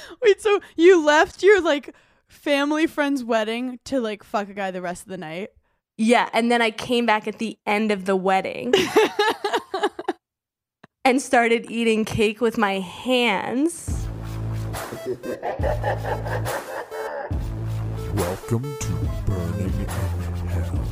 Wait, so you left your like family friend's wedding to like fuck a guy the rest of the night? Yeah, and then I came back at the end of the wedding and started eating cake with my hands. Welcome to Burning in Hell.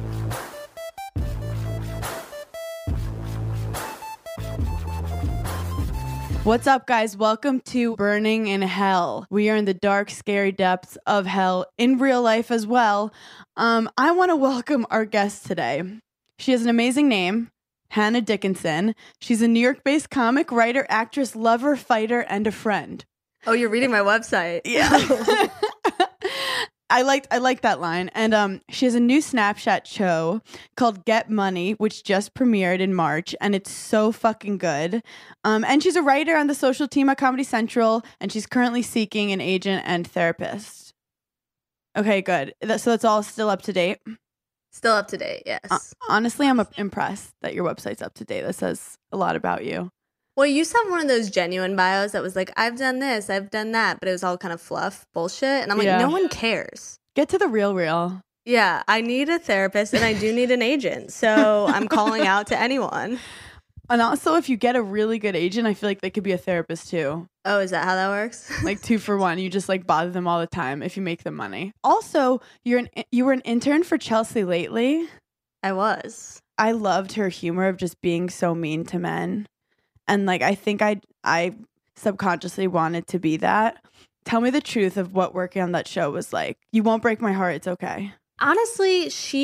What's up, guys? Welcome to Burning in Hell. We are in the dark, scary depths of hell in real life as well. I want to welcome our guest today. She has an amazing name, Hannah Dickinson. She's a New York-based comic, writer, actress, lover, fighter, and a friend. Oh, you're reading my website. Yeah. I like that line. And she has a new Snapchat show called Get Money, which just premiered in March, and it's so fucking good. And she's a writer on the social team at Comedy Central, and she's currently seeking an agent and therapist. Okay, good. So that's all still up to date? Still up to date, yes. Honestly, I'm impressed that your website's up to date. That says a lot about you. Well, you used to have one of those genuine bios that was like, I've done this, I've done that, but it was all kind of fluff bullshit. And I'm like, Yeah. no one cares. Get to the real. Yeah, I need a therapist and I do need an agent. So I'm calling out to anyone. And also, if you get a really good agent, I feel like they could be a therapist too. Oh, is that how that works? Like 2 for 1. You just like bother them all the time if you make them money. Also, you were an intern for Chelsea lately. I was. I loved her humor of just being so mean to men. And like I think I subconsciously wanted to be that. Tell me the truth of what working on that show was like. You won't break my heart. It's okay. Honestly, she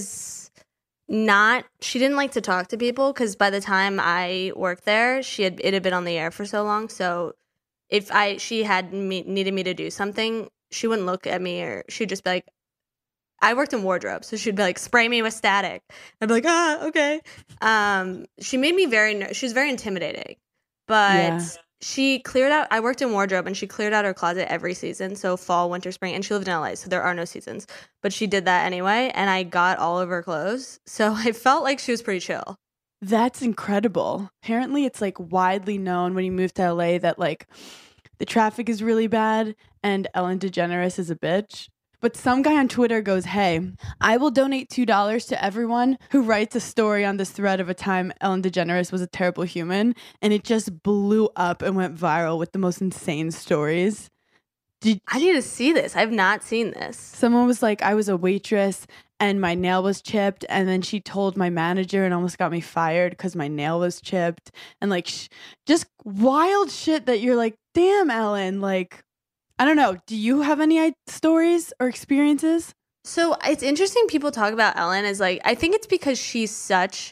didn't like to talk to people because by the time I worked there, it had been on the air for so long. So if she needed me to do something, she wouldn't look at me, or she'd just be like, I worked in wardrobe, so she'd be like, spray me with static. I'd be like, okay. She made me she was very intimidating, but Yeah. she cleared out, I worked in wardrobe and she cleared out her closet every season. So fall, winter, spring, and she lived in LA, so there are no seasons, but she did that anyway. And I got all of her clothes. So I felt like she was pretty chill. That's incredible. Apparently, it's like widely known when you move to LA that like the traffic is really bad and Ellen DeGeneres is a bitch. But some guy on Twitter goes, hey, I will donate $2 to everyone who writes a story on this thread of a time Ellen DeGeneres was a terrible human. And it just blew up and went viral with the most insane stories. I need to see this. I've not seen this. Someone was like, I was a waitress and my nail was chipped. And then she told my manager and almost got me fired because my nail was chipped. And like just wild shit that you're like, damn, Ellen, like, I don't know. Do you have any stories or experiences? So it's interesting people talk about Ellen as like, I think it's because she's she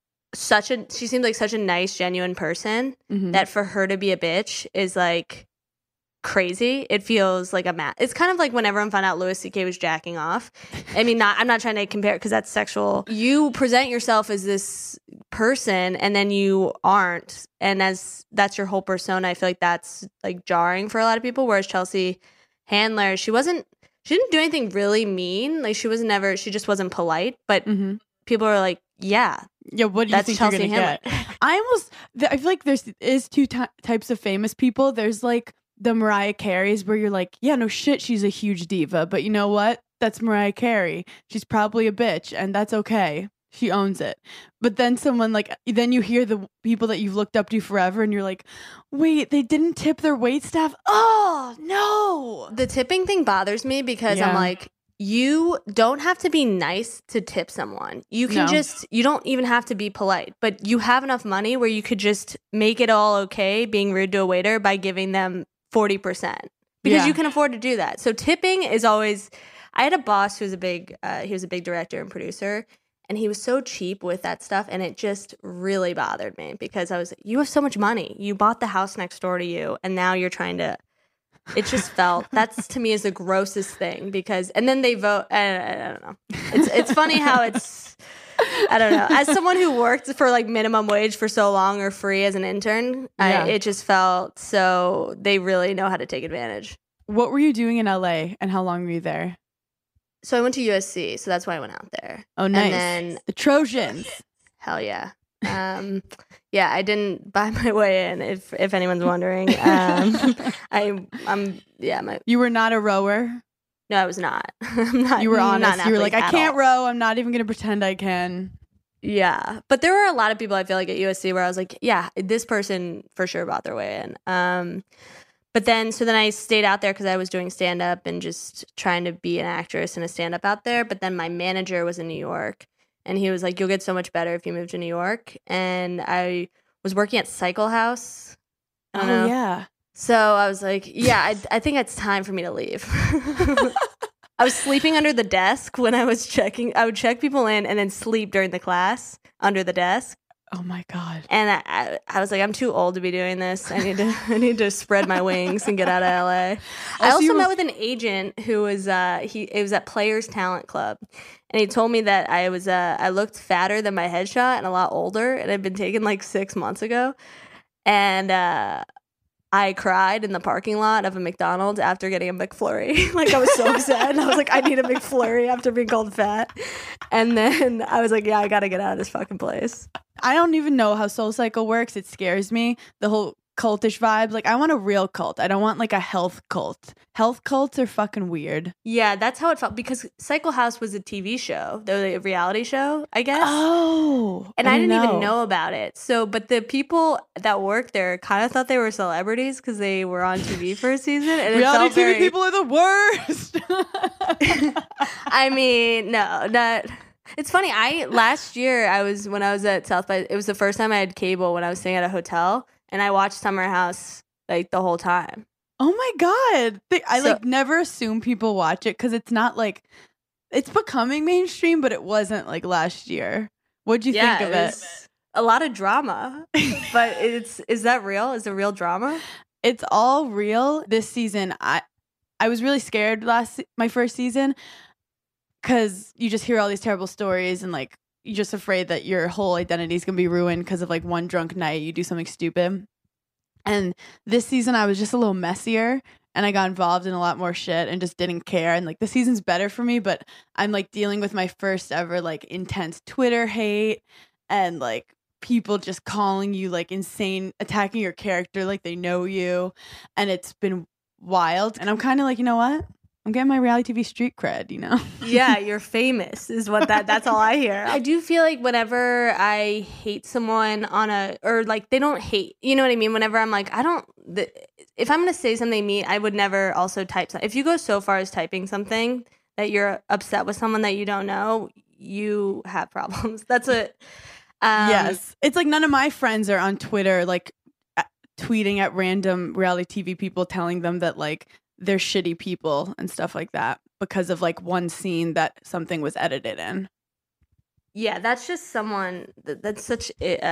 seems like such a nice, genuine person that for her to be a bitch is like crazy. It feels like it's kind of like when everyone found out Louis C.K. was jacking off. I mean, I'm not trying to compare because that's sexual. You present yourself as this person and then you aren't. And as that's your whole persona, I feel like that's like jarring for a lot of people. Whereas Chelsea Handler, she didn't do anything really mean. Like she just wasn't polite. But people are like, yeah, what do you think Chelsea you're gonna get? I feel like there's two types of famous people. There's like the Mariah Careys where you're like, yeah, no shit, she's a huge diva, but you know what? That's Mariah Carey. She's probably a bitch, and that's okay. She owns it. But then then you hear the people that you've looked up to forever, and you're like, wait, they didn't tip their waitstaff? Oh, no. The tipping thing bothers me because I'm like, you don't have to be nice to tip someone. You can you don't even have to be polite, but you have enough money where you could just make it all okay being rude to a waiter by giving them 40% because you can afford to do that. So tipping is always, I had a boss who was he was a big director and producer, and he was so cheap with that stuff. And it just really bothered me because I was like, you have so much money. You bought the house next door to you. And now you're trying to, it just felt, that's to me is the grossest thing because, and then they vote. I don't know. It's funny how it's, I don't know. As someone who worked for like minimum wage for so long or free as an intern, it just felt so they really know how to take advantage. What were you doing in LA and how long were you there? So I went to USC, so that's why I went out there. Oh, nice. And then the Trojans. Hell yeah. Yeah, I didn't buy my way in. If anyone's wondering, You were not a rower. No, I was not. I'm not. You were honest. Not You were like, I can't all. row. I'm not even gonna pretend I can. Yeah, but there were a lot of people I feel like at USC where I was like, yeah, this person for sure bought their way in. But then I stayed out there because I was doing stand up and just trying to be an actress and a stand up out there. But then my manager was in New York, and he was like, "You'll get so much better if you move to New York." And I was working at Cycle House. I don't know. Yeah. So I was like, yeah, I think it's time for me to leave. I was sleeping under the desk when I was checking. I would check people in and then sleep during the class under the desk. Oh my God. And I was like, I'm too old to be doing this. I need to spread my wings and get out of LA. I also met with an agent who was it was at Players Talent Club. And he told me that I looked fatter than my headshot and a lot older, and I'd been taken like 6 months ago. And I cried in the parking lot of a McDonald's after getting a McFlurry. Like, I was so upset. And I was like, I need a McFlurry after being called fat. And then I was like, yeah, I got to get out of this fucking place. I don't even know how SoulCycle works. It scares me. The whole cultish vibe. Like, I want a real cult. I don't want like a health cult. Health cults are fucking weird. Yeah, that's how it felt, because Cycle House was a TV show, the reality show, I guess. Oh. And I didn't even know about it. So, but the people that worked there kind of thought they were celebrities because they were on TV for a season. And reality TV people are the worst. I mean, no, not. It's funny. Last year when I was at South by, it was the first time I had cable when I was staying at a hotel, and I watched Summer House like the whole time. Oh my God. I like never assume people watch it because it's not like, it's becoming mainstream, but it wasn't like last year. What'd you think of it? A lot of drama, but is that real? Is it real drama? It's all real. This season, I was really scared my first season, because you just hear all these terrible stories and like you're just afraid that your whole identity is gonna be ruined because of like one drunk night you do something stupid. And this season I was just a little messier, and I got involved in a lot more shit and just didn't care. And like the season's better for me, but I'm like dealing with my first ever like intense Twitter hate and like people just calling you like insane, attacking your character like they know you. And it's been wild. And I'm kind of like, you know what? I'm getting my reality TV street cred, you know? Yeah, you're famous is what that's all I hear. I do feel like whenever I hate someone or like they don't hate, you know what I mean? Whenever I'm like, if I'm going to say something mean, I would never also type something. If you go so far as typing something that you're upset with someone that you don't know, you have problems. That's it. Yes. It's like none of my friends are on Twitter, like tweeting at random reality TV people telling them that like, they're shitty people and stuff like that because of like one scene that something was edited in. Yeah, that's just someone that's such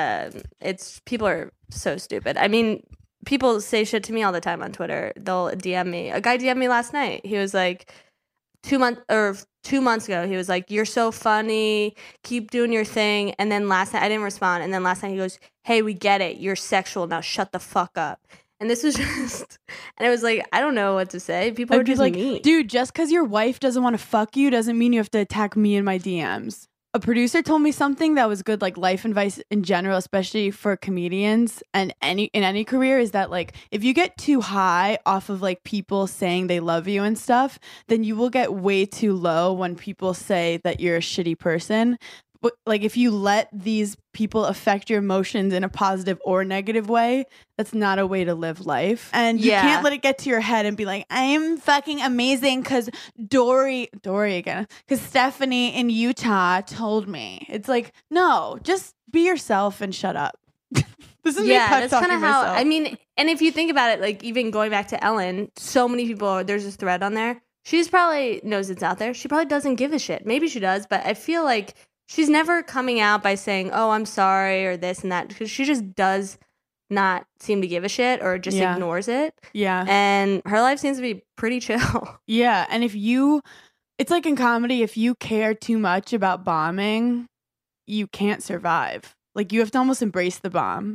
it's people are so stupid. I mean, people say shit to me all the time on Twitter. They'll DM me. A guy DM'd me last night. He was like 2 months ago, he was like, "You're so funny. Keep doing your thing." And then last night I didn't respond, and then last night he goes, "Hey, we get it. You're sexual. Now shut the fuck up." And this was just, and I was like, I don't know what to say. People are just like, mean. Dude, just because your wife doesn't want to fuck you doesn't mean you have to attack me in my DMs. A producer told me something that was good, like life advice in general, especially for comedians and in any career, is that like if you get too high off of like people saying they love you and stuff, then you will get way too low when people say that you're a shitty person. But like if you let these people affect your emotions in a positive or negative way, that's not a way to live life. And you can't let it get to your head and be like, I'm fucking amazing because Dory again, because Stephanie in Utah told me. It's like, no, just be yourself and shut up. This is that's kind of how, I mean, and if you think about it, like even going back to Ellen, so many people, there's this thread on there. She's probably knows it's out there. She probably doesn't give a shit. Maybe she does, but I feel like she's never coming out by saying, oh, I'm sorry or this and that, because she just does not seem to give a shit or just ignores it. Yeah. And her life seems to be pretty chill. Yeah. And it's like in comedy, if you care too much about bombing, you can't survive. Like you have to almost embrace the bomb.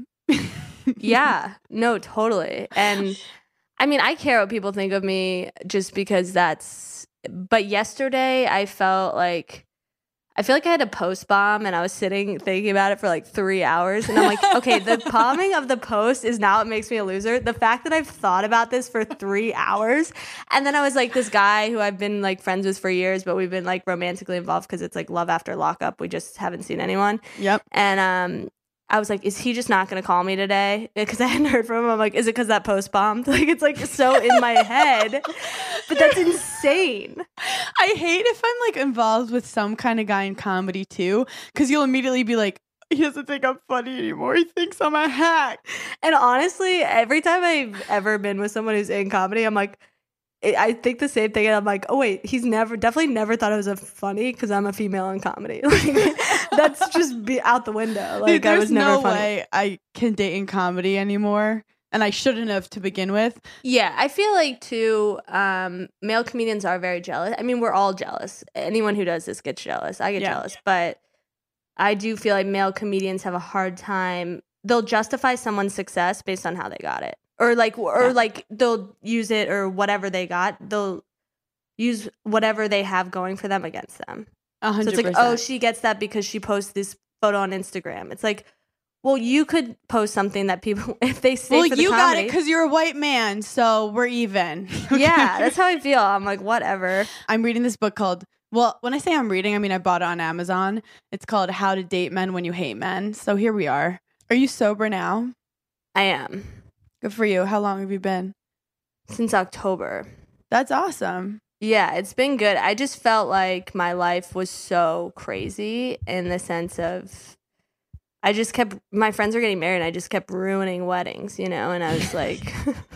Yeah. No, totally. And I mean, I care what people think of me just because but yesterday I felt like I feel like I had a post bomb and I was sitting thinking about it for like 3 hours. And I'm like, okay, the bombing of the post is now what makes me a loser. The fact that I've thought about this for 3 hours. And then I was like, this guy who I've been like friends with for years, but we've been like romantically involved because it's like love after lockup. We just haven't seen anyone. Yep. And I was like, is he just not going to call me today? Because I hadn't heard from him. I'm like, is it because that post bombed? Like, it's like so in my head. But that's insane. I hate if I'm like involved with some kind of guy in comedy too, because you'll immediately be like, he doesn't think I'm funny anymore. He thinks I'm a hack. And honestly, every time I've ever been with someone who's in comedy, I'm like, I think the same thing, and I'm like, oh wait, he's definitely never thought it was a funny because I'm a female in comedy. Like, that's just be out the window. Like, Dude, I was never no funny. way I can date in comedy anymore, and I shouldn't have to begin with. Yeah, I feel like too, male comedians are very jealous. I mean, we're all jealous. Anyone who does this gets jealous. I get jealous, but I do feel like male comedians have a hard time. They'll justify someone's success based on how they got it. Or like they'll use it or whatever they got. They'll use whatever they have going for them against them. 100%. So it's like, oh, she gets that because she posts this photo on Instagram. It's like, well, you could post something that people, if they stay for the you comedy. got it because you're a white man, so we're even. Okay? Yeah, that's how I feel. I'm like, whatever. I'm reading this book called, well, when I say I'm reading, I mean I bought it on Amazon. It's called How to Date Men When You Hate Men. So here we are. Are you sober now? I am. Good for you. How long have you been? Since October. That's awesome. Yeah, it's been good. I just felt like my life was so crazy in the sense of my friends were getting married and I just kept ruining weddings, you know, and I was like,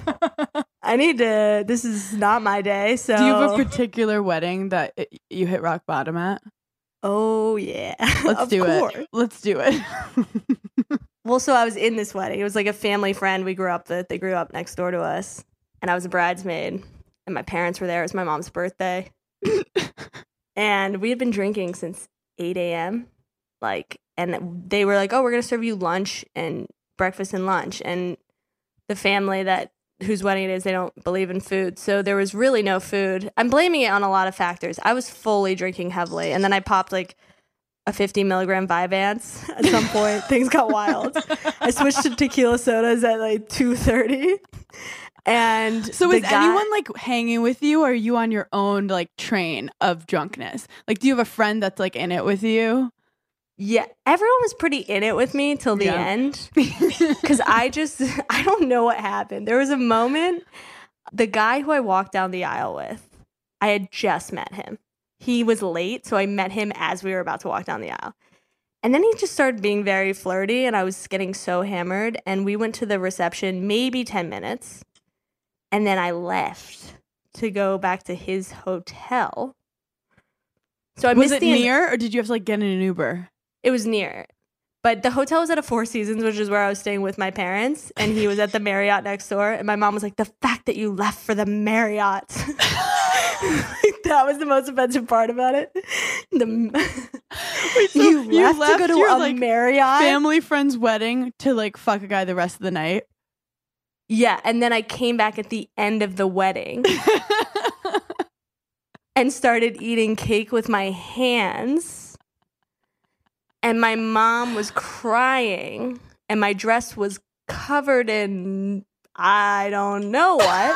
this is not my day. So do you have a particular wedding that you hit rock bottom at? Oh, yeah. Let's do it. Let's do it. Well, so I was in this wedding. It was like a family friend we grew up with. They grew up next door to us. And I was a bridesmaid. And my parents were there. It was my mom's birthday. And we had been drinking since 8 a.m. And they were like, oh, we're going to serve you lunch and breakfast and lunch. And the family whose wedding it is, they don't believe in food. So there was really no food. I'm blaming it on a lot of factors. I was fully drinking heavily. And then I popped like a 50 milligram Vyvanse at some point. Things got wild. I switched to tequila sodas at like 2:30. And so is anyone like hanging with you, or are you on your own like train of drunkenness? Like, do you have a friend that's like in it with you? Yeah, everyone was pretty in it with me till the end. Because I don't know what happened. There was a moment, the guy who I walked down the aisle with, I had just met him. He was late, so I met him as we were about to walk down the aisle. And then he just started being very flirty, and I was getting so hammered. And we went to the reception maybe 10 minutes. And then I left to go back to his hotel. So I was it near, or did you have to like get in an Uber? It was near. But the hotel was at a Four Seasons, which is where I was staying with my parents. And he was at the Marriott next door. And my mom was like, the fact that you left for the Marriott. That was the most offensive part about it. Wait, so you left to go to a Marriott? Family friend's wedding to like fuck a guy the rest of the night? Yeah. And then I came back at the end of the wedding. And started eating cake with my hands. And my mom was crying, and my dress was covered in I don't know what.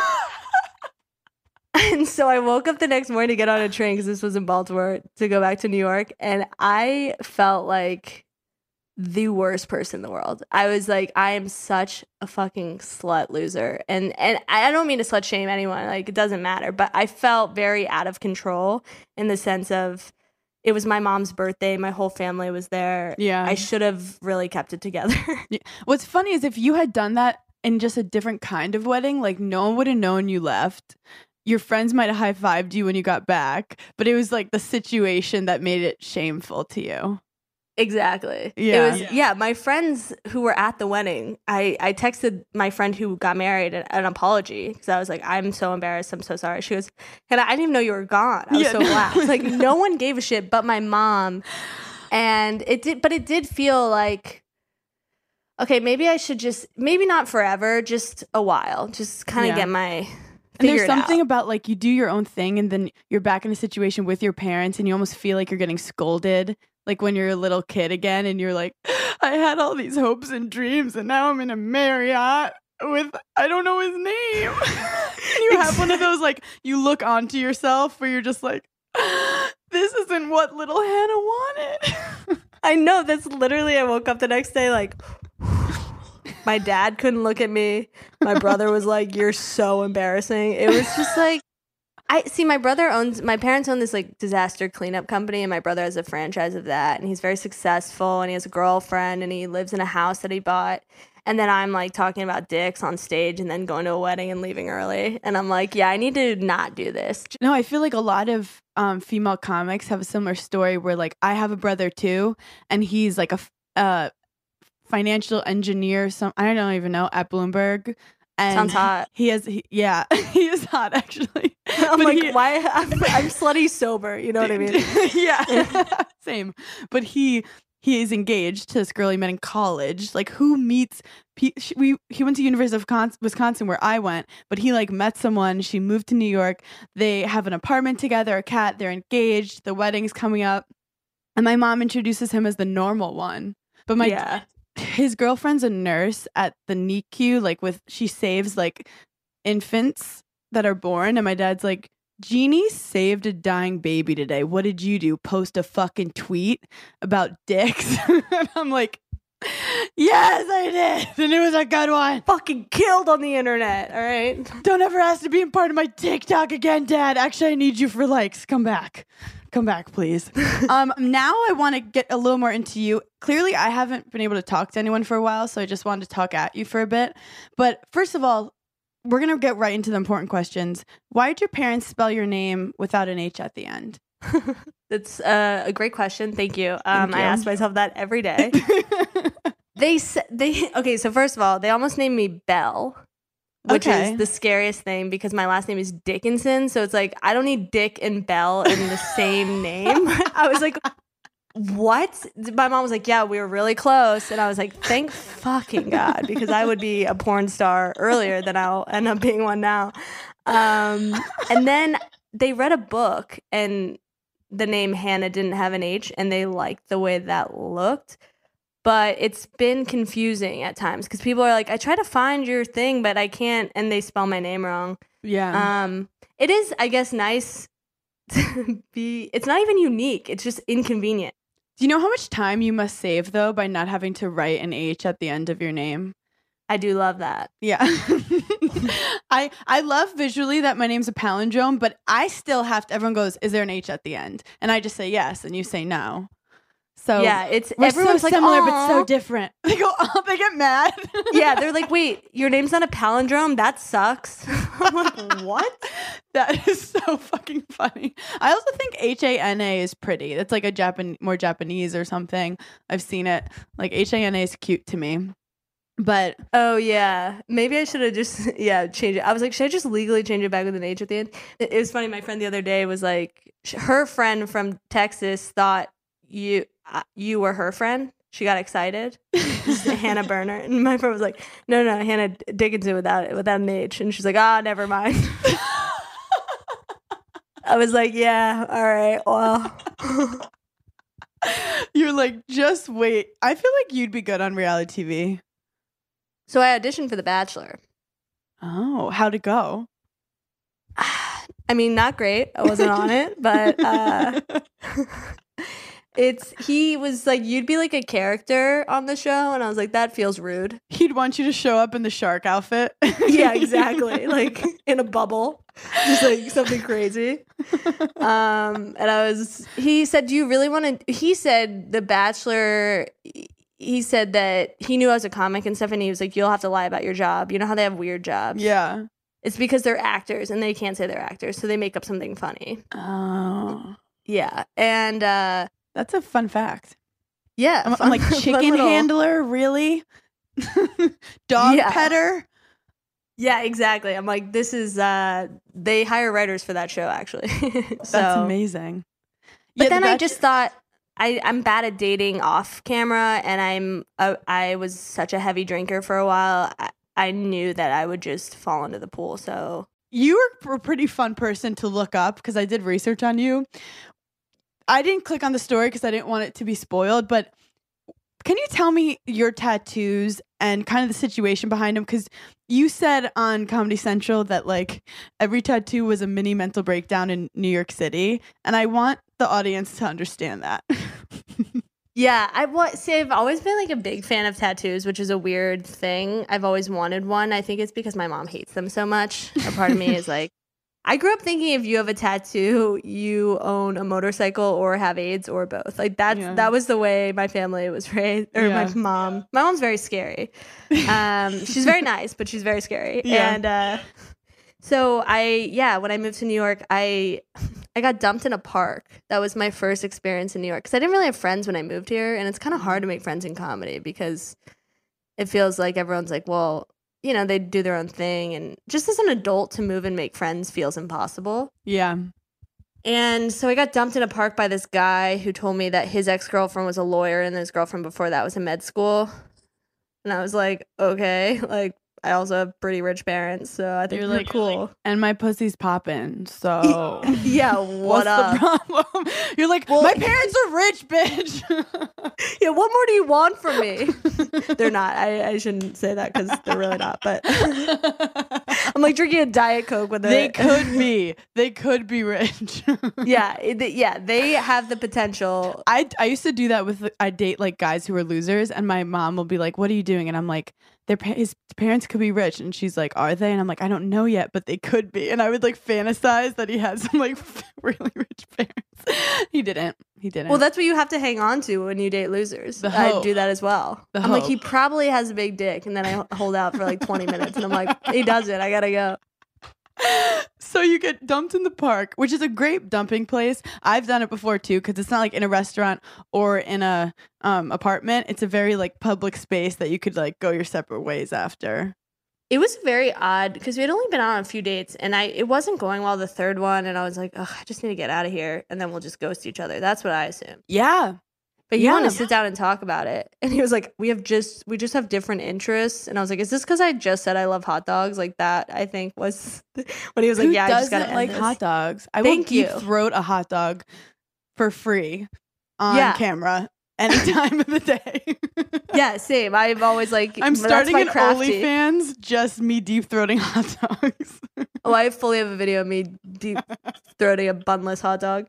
And so I woke up the next morning to get on a train, because this was in Baltimore, to go back to New York. And I felt like the worst person in the world. I was like, I am such a fucking slut loser. And I don't mean to slut shame anyone. Like, it doesn't matter. But I felt very out of control in the sense of, it was my mom's birthday. My whole family was there. Yeah. I should have really kept it together. Yeah. What's funny is if you had done that in just a different kind of wedding, like no one would have known you left. Your friends might have high-fived you when you got back, but it was like the situation that made it shameful to you. Exactly. Yeah. It was, my friends who were at the wedding, I texted my friend who got married an apology, because I was like, I'm so embarrassed. I'm so sorry. She goes, and I didn't even know you were gone. I was so glad. Like, no one gave a shit but my mom. And it did feel like, okay, maybe I should maybe not forever, just a while, just kind of get my And there's something about like you do your own thing and then you're back in a situation with your parents and you almost feel like you're getting scolded. Like when you're a little kid again and you're like, I had all these hopes and dreams and now I'm in a Marriott with, I don't know his name. And you have one of those, like, you look onto yourself where you're just like, this isn't what little Hannah wanted. I know. That's literally, I woke up the next day like, my dad couldn't look at me. My brother was like, you're so embarrassing. It was just like, my parents own this like disaster cleanup company, and my brother has a franchise of that, and he's very successful, and he has a girlfriend, and he lives in a house that he bought. And then I'm like talking about dicks on stage and then going to a wedding and leaving early. And I'm like, yeah, I need to not do this. No, I feel like a lot of female comics have a similar story where like I have a brother too, and he's like a financial engineer. I don't even know, at Bloomberg. And sounds hot. He is hot actually. I'm but like, why? I'm slutty sober. You know what I mean? Yeah, same. But he is engaged to this girl he met in college. Like, who meets? He went to University of Wisconsin, where I went. But he like met someone. She moved to New York. They have an apartment together, a cat. They're engaged. The wedding's coming up, and my mom introduces him as the normal one. But his girlfriend's a nurse at the NICU. Like, she saves like infants that are born, and my dad's like, Jeannie saved a dying baby today. What did you do? Post a fucking tweet about dicks? And I'm like, yes, I did. And it was a good one. Fucking killed on the internet. All right. Don't ever ask to be a part of my TikTok again, Dad. Actually, I need you for likes. Come back, please. Now I want to get a little more into you. Clearly, I haven't been able to talk to anyone for a while, so I just wanted to talk at you for a bit. But first of all, we're going to get right into the important questions. Why did your parents spell your name without an H at the end? That's a great question. Thank you. I ask myself that every day. Okay, so first of all, they almost named me Belle, which is the scariest thing because my last name is Dickinson. So it's like, I don't need Dick and Belle in the same name. I was like, what? My mom was like, yeah, we were really close. And I was like, thank fucking God, because I would be a porn star earlier than I'll end up being one now. And then they read a book and the name Hannah didn't have an H and they liked the way that looked. But it's been confusing at times because people are like, I try to find your thing, but I can't. And they spell my name wrong. Yeah. It is, I guess, nice to be, it's not even unique. It's just inconvenient. Do you know how much time you must save, though, by not having to write an H at the end of your name? I do love that. Yeah. I love visually that my name's a palindrome, but I still have to, everyone goes, is there an H at the end? And I just say yes, and you say no. So yeah, we're everyone's so like, similar, Aw. but so different. They go, oh, they get mad. Yeah, they're like, wait, your name's not a palindrome? That sucks. I'm like, what? That is so fucking funny. I also think Hana is pretty. It's like a more Japanese or something. I've seen it. Like Hana is cute to me. But oh yeah, maybe I should have just changed it. I was like, should I just legally change it back with an H at the end? It was funny. My friend the other day was like, her friend from Texas thought you were her friend. She got excited. Hannah Berner, and my friend was like, no, Hannah Dickinson without an H, and she's like, never mind. I was like, yeah, all right, well. You're like, just wait. I feel like you'd be good on reality TV. So I auditioned for The Bachelor. Oh, how'd it go? I mean, not great. I wasn't on it, but he was like, you'd be like a character on the show, and I was like, that feels rude. He'd want you to show up in the shark outfit. Yeah, exactly. Like in a bubble, just like something crazy. And he said, do you really want to, he said The Bachelor, he said that he knew I was a comic and stuff, and he was like, you'll have to lie about your job. You know how they have weird jobs? Yeah. It's because they're actors, and they can't say they're actors, so they make up something funny. Oh. Yeah. And that's a fun fact. Yeah. I'm like, chicken handler? Really? Dog petter? Yeah, exactly. I'm like, this is, they hire writers for that show, actually. That's amazing. But then I just thought, I'm bad at dating off camera, and I was such a heavy drinker for a while. I knew that I would just fall into the pool. So you were a pretty fun person to look up because I did research on you. I didn't click on the story because I didn't want it to be spoiled, but can you tell me your tattoos and kind of the situation behind them? Because you said on Comedy Central that like every tattoo was a mini mental breakdown in New York City, and I want the audience to understand that. Yeah, I've always been like a big fan of tattoos, which is a weird thing. I've always wanted one. I think it's because my mom hates them so much. A part of me is like, I grew up thinking if you have a tattoo, you own a motorcycle or have AIDS or both. Like that was the way my family was raised, or my mom. My mom's very scary. She's very nice, but she's very scary. Yeah. And so when I moved to New York, I got dumped in a park. That was my first experience in New York because I didn't really have friends when I moved here, and it's kind of hard to make friends in comedy because it feels like everyone's like, well, you know, they do their own thing, and just as an adult to move and make friends feels impossible. Yeah. And so I got dumped in a park by this guy who told me that his ex-girlfriend was a lawyer and his girlfriend before that was in med school. And I was like, okay, like I also have pretty rich parents, so I think you're like cool. And my pussy's popping, so yeah. What's the problem? You're like, well, my parents are rich, bitch. Yeah, what more do you want from me? They're not. I shouldn't say that because they're really not. But I'm like drinking a Diet Coke with They could be. They could be rich. Yeah. They have the potential. I used to do that with. I date like guys who are losers, and my mom will be like, "What are you doing?" And I'm like, his parents could be rich, and she's like, "Are they?" And I'm like, "I don't know yet, but they could be." And I would like fantasize that he had some like really rich parents. He didn't. Well, that's what you have to hang on to when you date losers. I do that as well. I'm like, he probably has a big dick, and then I hold out for like 20 minutes, and I'm like, he doesn't. I gotta go. So you get dumped in the park, which is a great dumping place. I've done it before too, because it's not like in a restaurant or in a apartment. It's a very like public space that you could like go your separate ways after. It was very odd because we had only been out on a few dates, and it wasn't going well the third one, and I was like, ugh, I just need to get out of here, and then we'll just ghost each other. That's what I assumed. Yeah. But you want to sit down and talk about it. And he was like, we just have different interests. And I was like, is this because I just said I love hot dogs? Like that, I think was when he was like, I just got to end like this. Hot dogs? I will deep throat a hot dog for free on camera any time of the day. Yeah, same. I've always like, I'm starting an OnlyFans, just me deep throating hot dogs. Oh, I fully have a video of me deep throating a bunless hot dog.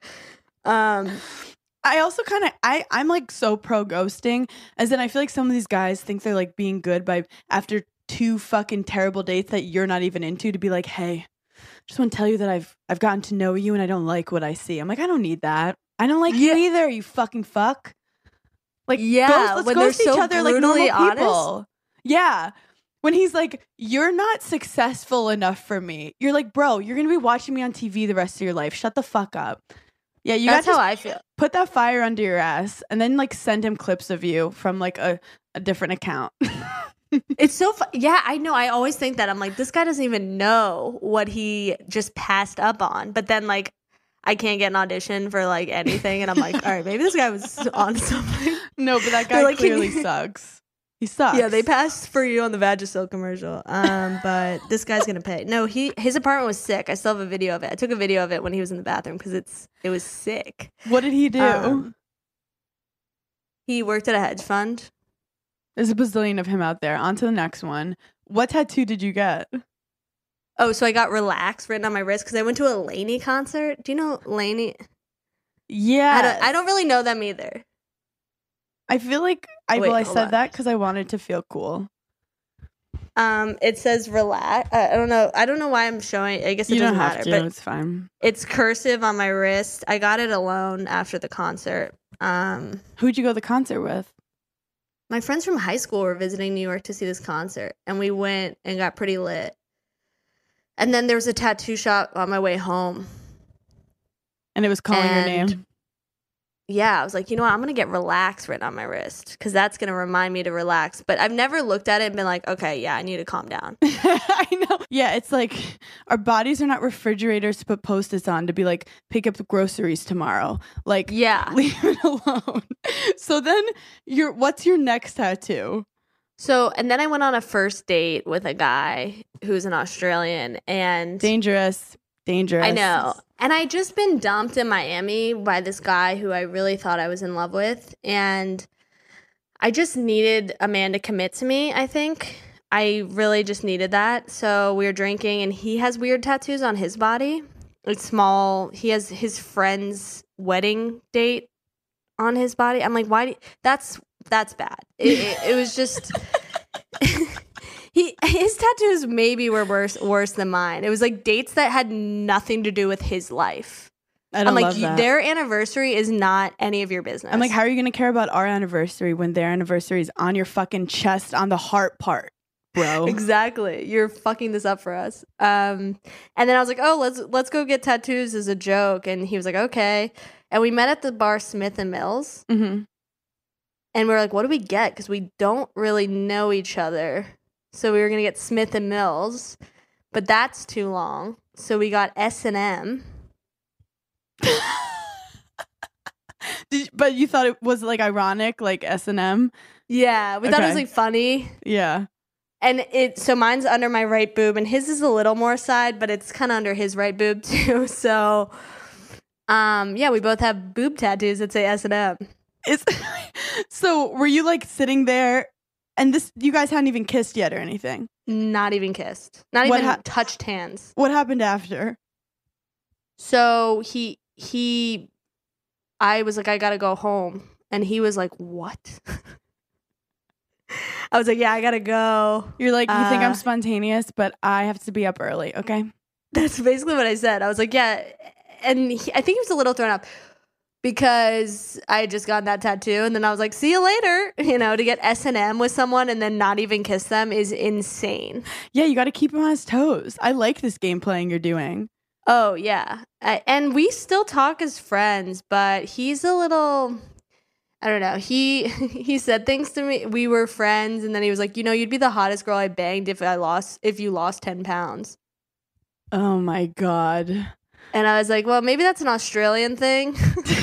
I also kind of, I'm like so pro ghosting, as in I feel like some of these guys think they're like being good by after 2 fucking terrible dates that you're not even into to be like, hey, just want to tell you that I've gotten to know you and I don't like what I see. I'm like, I don't need that. I don't like you either, you fucking fuck. Like, let's ghost each other like normal people. Yeah. When he's like, you're not successful enough for me. You're like, bro, you're going to be watching me on TV the rest of your life. Shut the fuck up. Yeah, that's how I feel. Put that fire under your ass and then like send him clips of you from like a different account. It's so yeah, I know. I always think that. I'm like, this guy doesn't even know what he just passed up on. But then like I can't get an audition for like anything, and I'm like, all right, maybe this guy was on something. No, but that guy like, clearly sucks. He sucks. Yeah, they passed for you on the Vagisil commercial. But this guy's gonna pay. No, his apartment was sick. I still have a video of it. I took a video of it when he was in the bathroom because it was sick. What did he do? He worked at a hedge fund. There's a bazillion of him out there. On to the next one. What tattoo did you get? Oh, so I got Relax written on my wrist because I went to a Lainey concert. Do you know Lainey? Yeah. I don't really know them either. I feel like I said that because I wanted to feel cool. It says Relax. I don't know why I'm showing. I guess it doesn't matter. But it's fine. It's cursive on my wrist. I got it alone after the concert. Who'd you go to the concert with? My friends from high school were visiting New York to see this concert, and we went and got pretty lit. And then there was a tattoo shop on my way home. And it was calling your name? Yeah, I was like, you know what? I'm going to get Relax written on my wrist because that's going to remind me to relax. But I've never looked at it and been like, okay, yeah, I need to calm down. I know. Yeah, it's like our bodies are not refrigerators to put Post-its on to be like, pick up the groceries tomorrow. Like, yeah, leave it alone. So then what's your next tattoo? So, and then I went on a first date with a guy who's an Australian, and Dangerous. I know. And I just been dumped in Miami by this guy who I really thought I was in love with, and I just needed a man to commit to me, I think. I really just needed that. So we were drinking, and he has weird tattoos on his body. It's small. He has his friend's wedding date on his body. I'm like, why? That's bad. It was just his tattoos maybe were worse than mine. It was like dates that had nothing to do with his life. I'm like, love that. Their anniversary is not any of your business. I'm like, how are you going to care about our anniversary when their anniversary is on your fucking chest on the heart part, bro? Exactly. You're fucking this up for us. And then I was like, oh, let's go get tattoos as a joke. And he was like, okay. And we met at the bar Smith and Mills. Mm-hmm. And we were like, what do we get? Because we don't really know each other. So we were going to get Smith and Mills, but that's too long. So we got S&M. But you thought it was like ironic, like S&M? Yeah, we thought it was like funny. Yeah. And so mine's under my right boob, and his is a little more side, but it's kind of under his right boob too. So, yeah, we both have boob tattoos that say S&M. So were you like sitting there, and you guys hadn't even kissed yet or anything? Not even kissed. Not even touched hands. What happened after? So I was like, I gotta go home. And he was like, what? I was like, yeah, I gotta go. You're like, you think I'm spontaneous, but I have to be up early, okay? That's basically what I said. I was like, yeah. And I think he was a little thrown up because I had just gotten that tattoo. And then I was like, see you later. You know, to get S&M with someone and then not even kiss them is insane. Yeah, you got to keep him on his toes. I like this game playing you're doing. Oh, yeah. And we still talk as friends, but he's a little, I don't know. He said things to me. We were friends, and then he was like, you know, you'd be the hottest girl I banged if you lost 10 pounds. Oh, my God. And I was like, well, maybe that's an Australian thing.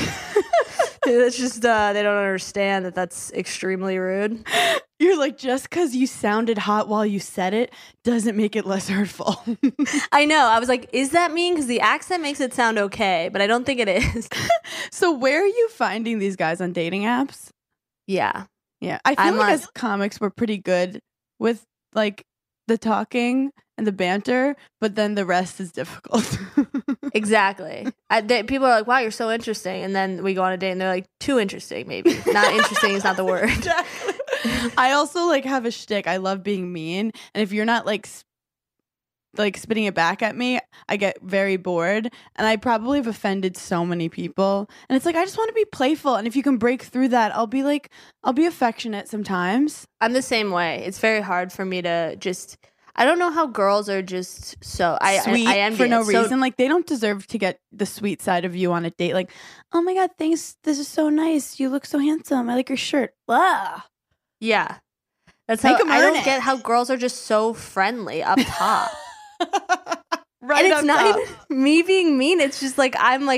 It's just they don't understand that that's extremely rude. You're like, just because you sounded hot while you said it doesn't make it less hurtful. I know. I was like, is that mean? Because the accent makes it sound okay, but I don't think it is. So where are you finding these guys on dating apps? Yeah. Yeah. I feel like as comics, we're pretty good with like the talking and the banter, but then the rest is difficult. Exactly. People are like, wow, you're so interesting. And then we go on a date and they're like, too interesting, maybe. Not interesting is not the word. Exactly. I also like have a shtick. I love being mean. And if you're not like spitting it back at me, I get very bored. And I probably have offended so many people. And it's like, I just want to be playful. And if you can break through that, I'll be affectionate sometimes. I'm the same way. It's very hard for me to just, I don't know how girls are just so sweet I envy for no it. reason. Like they don't deserve to get the sweet side of you on a date. Like, oh my God, thanks. This is so nice. You look so handsome. I like your shirt. Blah. Yeah. That's how I don't get how girls are just so friendly up top. Right, and it's not even me being mean. It's just like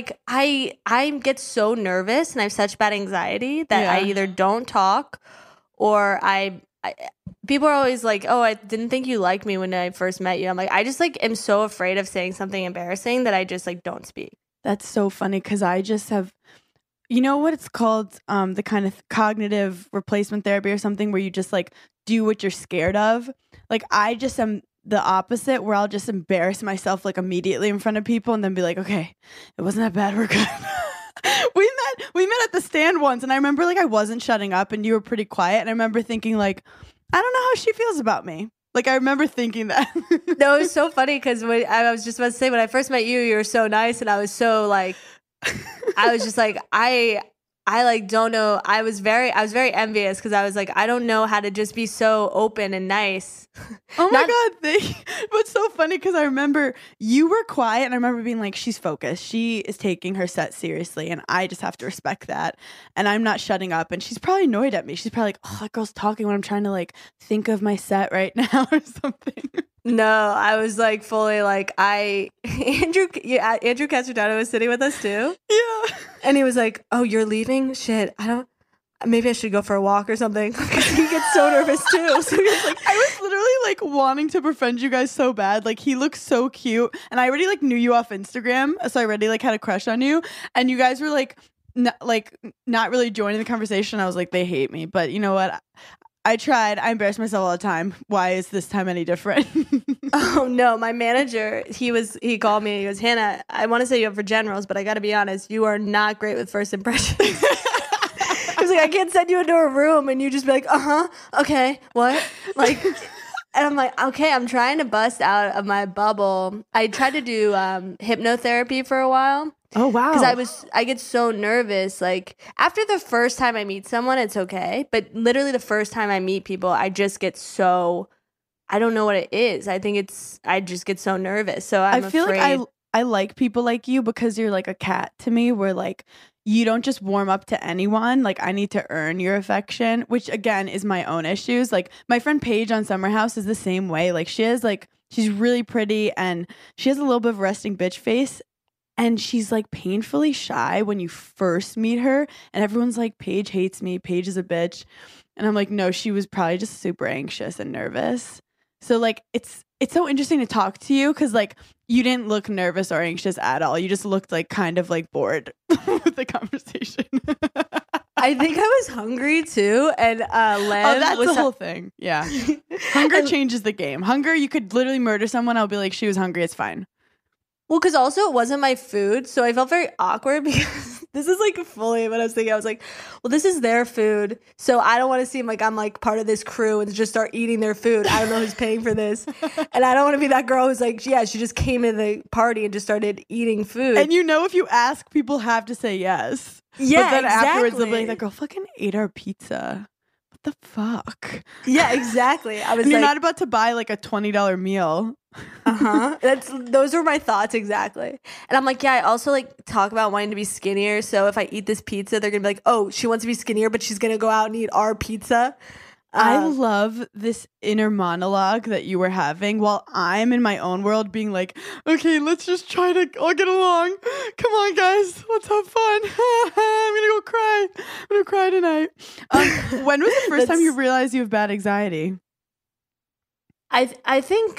I get so nervous and I have such bad anxiety that I either don't talk or I people are always like, oh, I didn't think you liked me when I first met you. I'm like, I just like am so afraid of saying something embarrassing that I just like don't speak. That's so funny because I just have, you know what it's called? The kind of cognitive replacement therapy or something where you just like do what you're scared of. Like I just am the opposite where I'll just embarrass myself like immediately in front of people and then be like, okay, it wasn't that bad. We're good. We met at the stand once and I remember like I wasn't shutting up and you were pretty quiet. And I remember thinking like, I don't know how she feels about me. Like I remember thinking that. No, it was so funny because I was just about to say when I first met you, you were so nice and I was so like, I was just like, I like don't know. I was very envious because I was like, I don't know how to just be so open and nice. Oh my God. But so funny because I remember you were quiet and I remember being like, she's focused. She is taking her set seriously and I just have to respect that. And I'm not shutting up. And she's probably annoyed at me. She's probably like, oh, that girl's talking when I'm trying to like think of my set right now or something. No, I was like fully like Andrew Castellano was sitting with us too. Yeah. And he was like, oh, you're leaving? Shit, maybe I should go for a walk or something. get so nervous too. So he was like, I was literally like wanting to befriend you guys so bad. Like he looks so cute, and I already like knew you off Instagram, so I already like had a crush on you. And you guys were like, not really joining the conversation. I was like, they hate me, but you know what? I tried. I embarrass myself all the time. Why is this time any different? Oh no, my manager, he called me. He goes, Hannah, I want to say you up for generals, but I got to be honest, you are not great with first impressions. He was like, I can't send you into a room and you just be like, okay, what? Like, and I'm like, okay, I'm trying to bust out of my bubble. I tried to do hypnotherapy for a while. Oh wow! Because I get so nervous. Like after the first time I meet someone, it's okay, but literally the first time I meet people, I just get so. I don't know what it is. I think I just get so nervous. So I feel like I like people like you because you're like a cat to me. Where like you don't just warm up to anyone. Like I need to earn your affection, which again is my own issues. Like my friend Paige on Summer House is the same way. Like she's really pretty and she has a little bit of resting bitch face. And she's like painfully shy when you first meet her. And everyone's like, Paige hates me. Paige is a bitch. And I'm like, no, she was probably just super anxious and nervous. So like, it's so interesting to talk to you because like you didn't look nervous or anxious at all. You just looked like kind of like bored with the conversation. I think I was hungry too. And Len that's the whole thing. Yeah. Hunger changes the game. Hunger, you could literally murder someone. I'll be like, she was hungry. It's fine. Well, because also it wasn't my food, so I felt very awkward because this is like fully what I was thinking. I was like, well, this is their food, so I don't want to seem like I'm like part of this crew and just start eating their food. I don't know who's paying for this. And I don't want to be that girl who's like, yeah, she just came to the party and just started eating food. And you know, if you ask, people have to say yes. Yeah, but then exactly. Afterwards they'll be like, that girl fucking ate our pizza. What the fuck? Yeah, exactly. I was and you're not about to buy like a $20 meal. Those were my thoughts exactly. And I'm like, yeah, I also like talk about wanting to be skinnier. So if I eat this pizza, they're gonna be like, oh, she wants to be skinnier, but she's gonna go out and eat our pizza. I love this inner monologue that you were having while I'm in my own world being like, okay, let's just try to all get along. Come on, guys. Let's have fun. I'm going to go cry. I'm going to cry tonight. When was the first time you realized you have bad anxiety? I think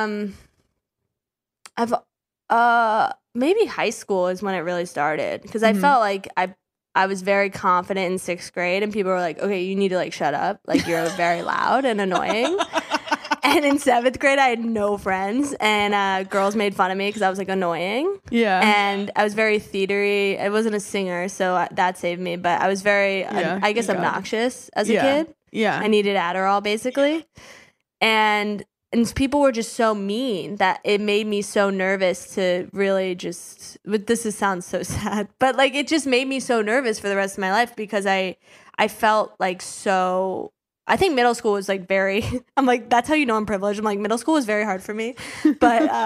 I've maybe high school is when it really started because I felt like I was very confident in 6th grade and people were like, okay, you need to like shut up. Like you're very loud and annoying. And in 7th grade, I had no friends and girls made fun of me because I was like annoying. Yeah. And I was very theatery. I wasn't a singer, so that saved me. But I was very, I guess, obnoxious as a kid. Yeah. I needed Adderall basically. And people were just so mean that it made me so nervous to really just, but sounds so sad, but like it just made me so nervous for the rest of my life because I felt like so, I think middle school was like very, I'm like, that's how you know I'm privileged. I'm like, middle school was very hard for me, but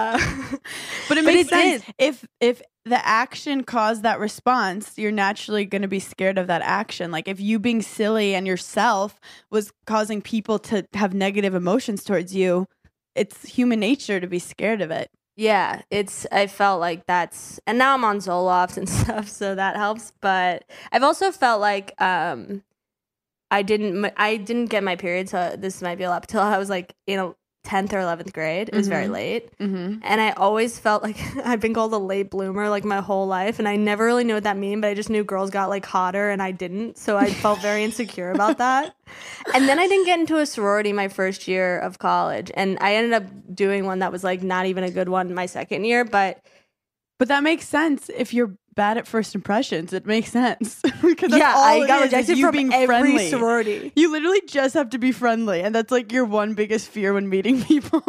but it makes sense. If the action caused that response, you're naturally going to be scared of that action. Like if you being silly and yourself was causing people to have negative emotions towards you, it's human nature to be scared of it. Yeah, I felt like and now I'm on Zoloft and stuff, so that helps. But I've also felt like I didn't get my period, so this might be a lot, until I was like in 10th or 11th grade. It was very late. And I always felt like I've been called a late bloomer like my whole life, and I never really knew what that meant, but I just knew girls got like hotter and I didn't, so I felt very insecure about that. And then I didn't get into a sorority my first year of college, and I ended up doing one that was like not even a good one my second year, but that makes sense if you're bad at first impressions. It makes sense. I got rejected from every friendly. sorority. You literally just have to be friendly, and that's like your one biggest fear when meeting people.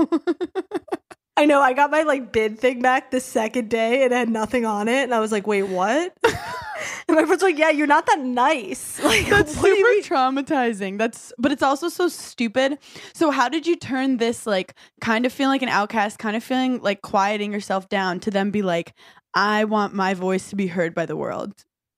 I know. I got my like bid thing back the second day and it had nothing on it, and I was like, wait, what? And my friend's like, yeah, you're not that nice. Like, that's super traumatizing. But it's also so stupid. So how did you turn this like kind of feeling like an outcast, kind of feeling like quieting yourself down to then be like, I want my voice to be heard by the world?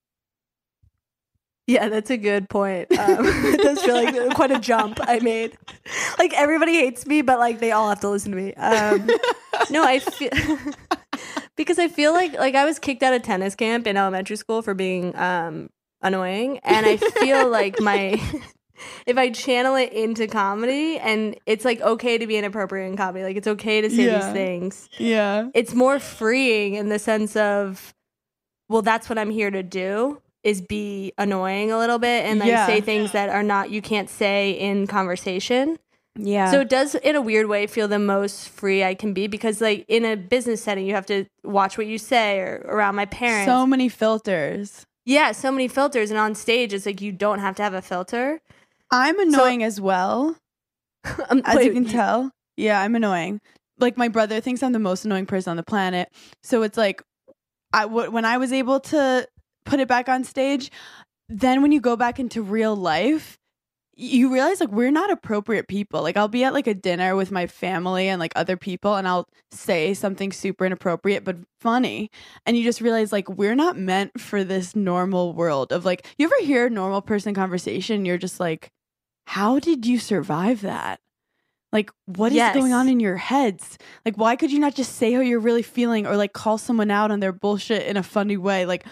Yeah, that's a good point. It does feel like quite a jump I made. Like everybody hates me, but like they all have to listen to me. No, I feel because I feel like I was kicked out of tennis camp in elementary school for being annoying, and I feel like my if I channel it into comedy, and it's like okay to be inappropriate in comedy, like it's okay to say these things. Yeah. It's more freeing in the sense of, well, that's what I'm here to do, is be annoying a little bit and like say things that are not, you can't say in conversation. Yeah. So it does, in a weird way, feel the most free I can be, because like in a business setting, you have to watch what you say, or around my parents. So many filters. Yeah, so many filters. And on stage, it's like you don't have to have a filter. I'm annoying as well, as you can tell. Yeah, I'm annoying. Like my brother thinks I'm the most annoying person on the planet. So it's like, when I was able to put it back on stage, then when you go back into real life, you realize like we're not appropriate people. Like I'll be at like a dinner with my family and like other people, and I'll say something super inappropriate but funny, and you just realize like we're not meant for this normal world of like, you ever hear a normal person conversation and you're just like, how did you survive that? Like, what is going on in your heads? Like, why could you not just say how you're really feeling, or like call someone out on their bullshit in a funny way? Like,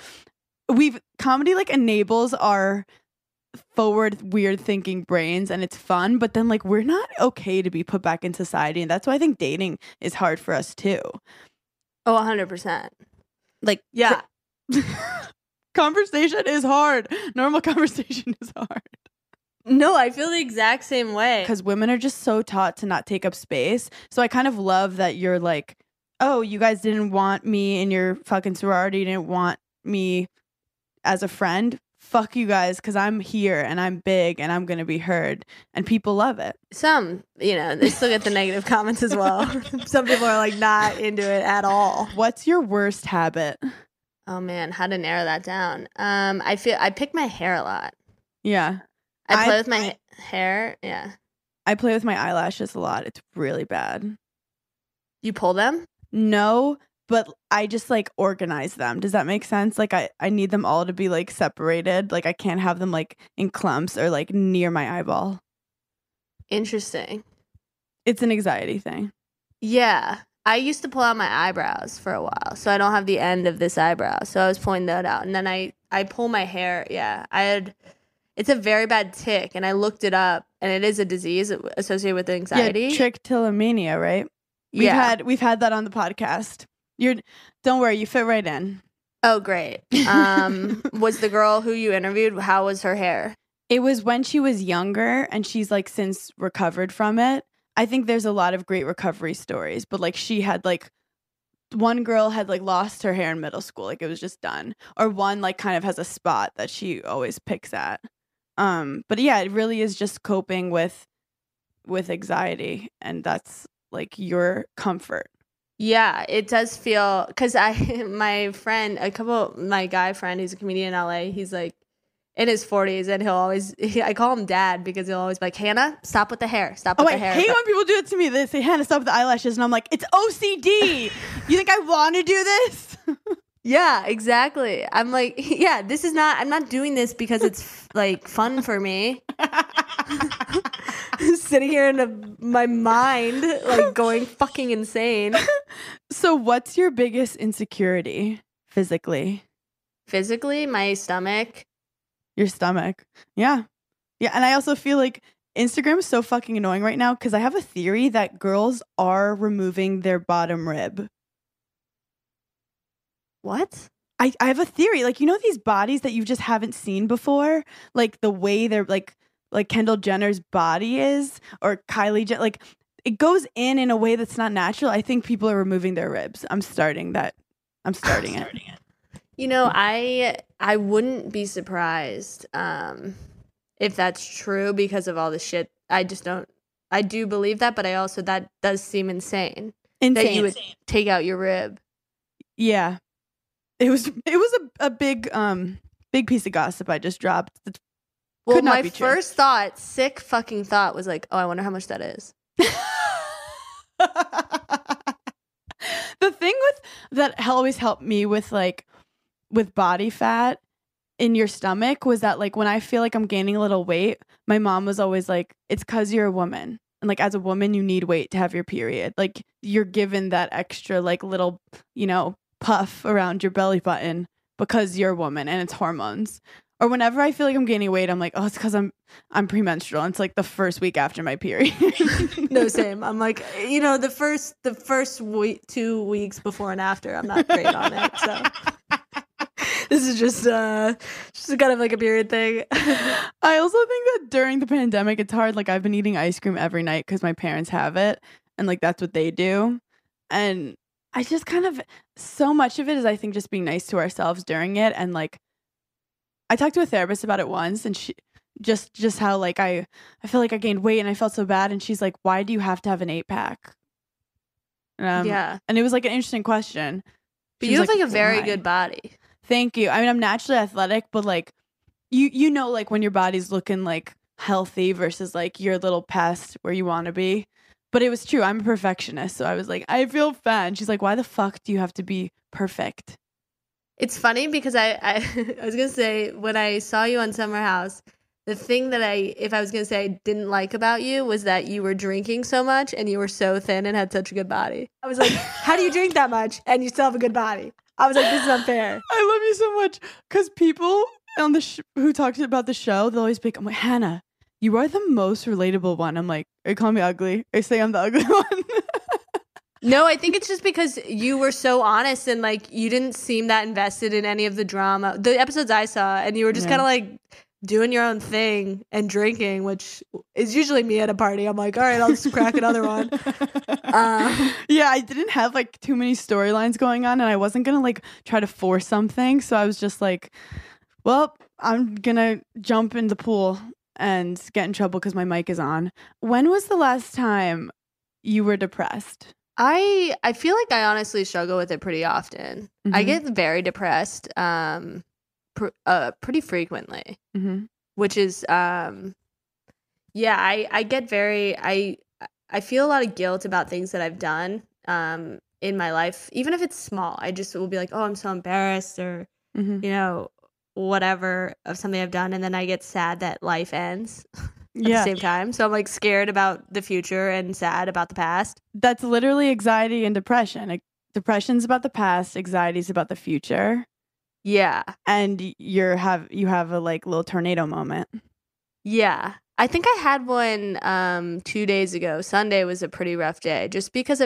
comedy like enables our forward weird thinking brains, and it's fun, but then like we're not okay to be put back in society, and that's why I think dating is hard for us too. Oh, 100%. Like, yeah. Conversation is hard. Normal conversation is hard. No, I feel the exact same way. Because women are just so taught to not take up space. So I kind of love that you're like, oh, you guys didn't want me in your fucking sorority, you didn't want me as a friend. Fuck you guys, because I'm here and I'm big and I'm going to be heard. And people love it. Some, they still get the negative comments as well. Some people are like not into it at all. What's your worst habit? Oh man, how to narrow that down? I pick my hair a lot. Yeah. I play with my hair. Yeah. I play with my eyelashes a lot. It's really bad. You pull them? No, but I just like organize them. Does that make sense? Like I need them all to be like separated. Like I can't have them like in clumps or like near my eyeball. Interesting. It's an anxiety thing. Yeah. I used to pull out my eyebrows for a while, so I don't have the end of this eyebrow. So I was pulling that out. And then I pull my hair. Yeah. It's a very bad tic, and I looked it up, and it is a disease associated with anxiety. Yeah, trichotillomania, right? We've had that on the podcast. Don't worry, you fit right in. Oh, great. Was the girl who you interviewed, how was her hair? It was when she was younger, and she's like since recovered from it. I think there's a lot of great recovery stories, but like she had like, one girl had like lost her hair in middle school, like it was just done, or one like kind of has a spot that she always picks at. But yeah, it really is just coping with anxiety, and that's like your comfort. Yeah, it does feel, because my guy friend who's a comedian in LA, he's like in his 40s, and I call him dad, because he'll always be like, Hannah, stop with the hair. Stop with the hair. I hate when people do it to me. They say, Hannah, stop with the eyelashes. And I'm like, it's OCD. You think I want to do this? Yeah, exactly. I'm like, yeah, I'm not doing this because it's like fun for me. Sitting here in my mind, like going fucking insane. So what's your biggest insecurity physically? Physically, my stomach. Your stomach. Yeah. Yeah. And I also feel like Instagram is so fucking annoying right now, because I have a theory that girls are removing their bottom rib. What? I have a theory. Like, these bodies that you just haven't seen before? Like the way they're like Kendall Jenner's body is, or Kylie Jenner. Like it goes in a way that's not natural. I think people are removing their ribs. I'm starting it. I wouldn't be surprised if that's true, because of all the shit. I do believe that, but that does seem insane. That you would take out your rib. Yeah. It was a big piece of gossip I just dropped. Well, my first thought, sick fucking thought, was like, oh, I wonder how much that is. The thing that always helped me with body fat in your stomach was that like when I feel like I'm gaining a little weight, my mom was always like, it's because you're a woman. And like as a woman, you need weight to have your period. Like you're given that extra like little, puff around your belly button because you're a woman and it's hormones. Or whenever I feel like I'm gaining weight, I'm like, oh, it's because I'm premenstrual. And it's like the first week after my period. No, same. I'm like, the first 2 weeks before and after, I'm not great on it. So this is just kind of like a period thing. I also think that during the pandemic, it's hard. Like I've been eating ice cream every night because my parents have it, and like that's what they do. And I just kind of, so much of it is I think just being nice to ourselves during it. And like I talked to a therapist about it once, and she just how like I feel like I gained weight and I felt so bad, and she's like, why do you have to have an 8-pack? Yeah. And it was like an interesting question. But you have like a very good body. Thank you. I mean, I'm naturally athletic, but like you know, like when your body's looking like healthy versus like you're a little past where you want to be. But it was true. I'm a perfectionist. So I was like, I feel fat. And she's like, why the fuck do you have to be perfect? It's funny because I was going to say, when I saw you on Summer House, the thing that if I was going to say I didn't like about you was that you were drinking so much and you were so thin and had such a good body. I was like, how do you drink that much and you still have a good body? I was like, this is unfair. I love you so much because people on the who talked about the show, they'll always be like, I'm like, Hannah, you are the most relatable one. I'm like, are you calling me ugly? Are you saying I'm the ugly one? No, I think it's just because you were so honest and like you didn't seem that invested in any of the drama. The episodes I saw, and you were just kind of like doing your own thing and drinking, which is usually me at a party. I'm like, all right, I'll just crack another one. Yeah, I didn't have like too many storylines going on, and I wasn't gonna like try to force something. So I was just like, well, I'm gonna jump in the pool and get in trouble because my mic is on. When was the last time you were depressed? I feel like I honestly struggle with it pretty often. Mm-hmm. I get very depressed pretty frequently, which is I get very I feel a lot of guilt about things that I've done in my life, even if it's small. I just will be like, oh, I'm so embarrassed, or whatever, of something I've done, and then I get sad that life ends at the same time. So I'm like scared about the future and sad about the past. That's literally anxiety and depression. Depression's about the past, anxiety's about the future. Yeah. And you have a like little tornado moment. Yeah. I think I had one 2 days ago. Sunday was a pretty rough day just because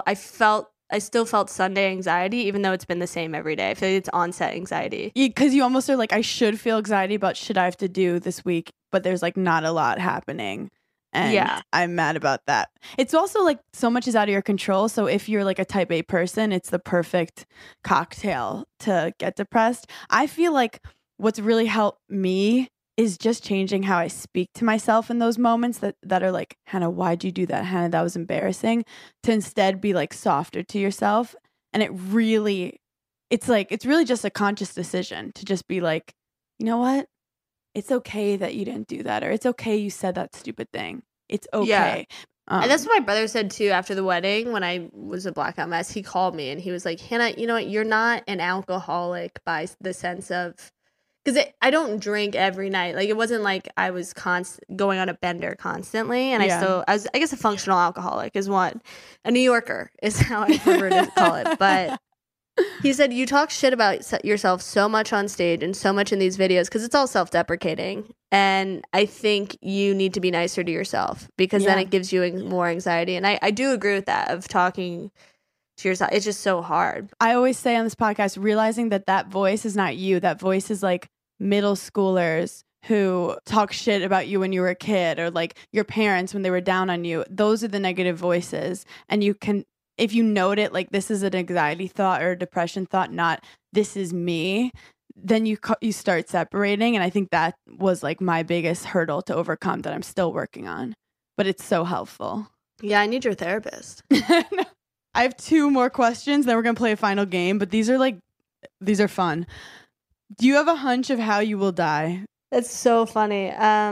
I still felt Sunday anxiety, even though it's been the same every day. I feel like it's onset anxiety. Because you almost are like, I should feel anxiety about shit I have to do this week, but there's like not a lot happening. And I'm mad about that. It's also like so much is out of your control. So if you're like a type A person, it's the perfect cocktail to get depressed. I feel like what's really helped me is just changing how I speak to myself in those moments that are like, Hannah, why'd you do that? Hannah, that was embarrassing. To instead be like softer to yourself. And it's really just a conscious decision to just be like, you know what? It's okay that you didn't do that, or it's okay you said that stupid thing. It's okay. Yeah. And that's what my brother said too after the wedding when I was a blackout mess. He called me and he was like, Hannah, you know what? You're not an alcoholic by the sense of, because I don't drink every night. Like it wasn't like I was going on a bender constantly. And I was, I guess a functional alcoholic is what a New Yorker is how I prefer to call it. But he said, you talk shit about yourself so much on stage and so much in these videos because it's all self-deprecating. And I think you need to be nicer to yourself because then it gives you more anxiety. And I do agree with that, of talking to yourself. It's just so hard. I always say on this podcast, realizing that voice is not you. That voice is like middle schoolers who talk shit about you when you were a kid, or like your parents when they were down on you. Those are the negative voices. And you can, if you note it, like this is an anxiety thought or a depression thought, not this is me, then you start separating. And I think that was like my biggest hurdle to overcome that I'm still working on. But it's so helpful. Yeah, I need your therapist. I have 2 more questions, then we're going to play a final game. But these are fun. Do you have a hunch of how you will die? That's so funny.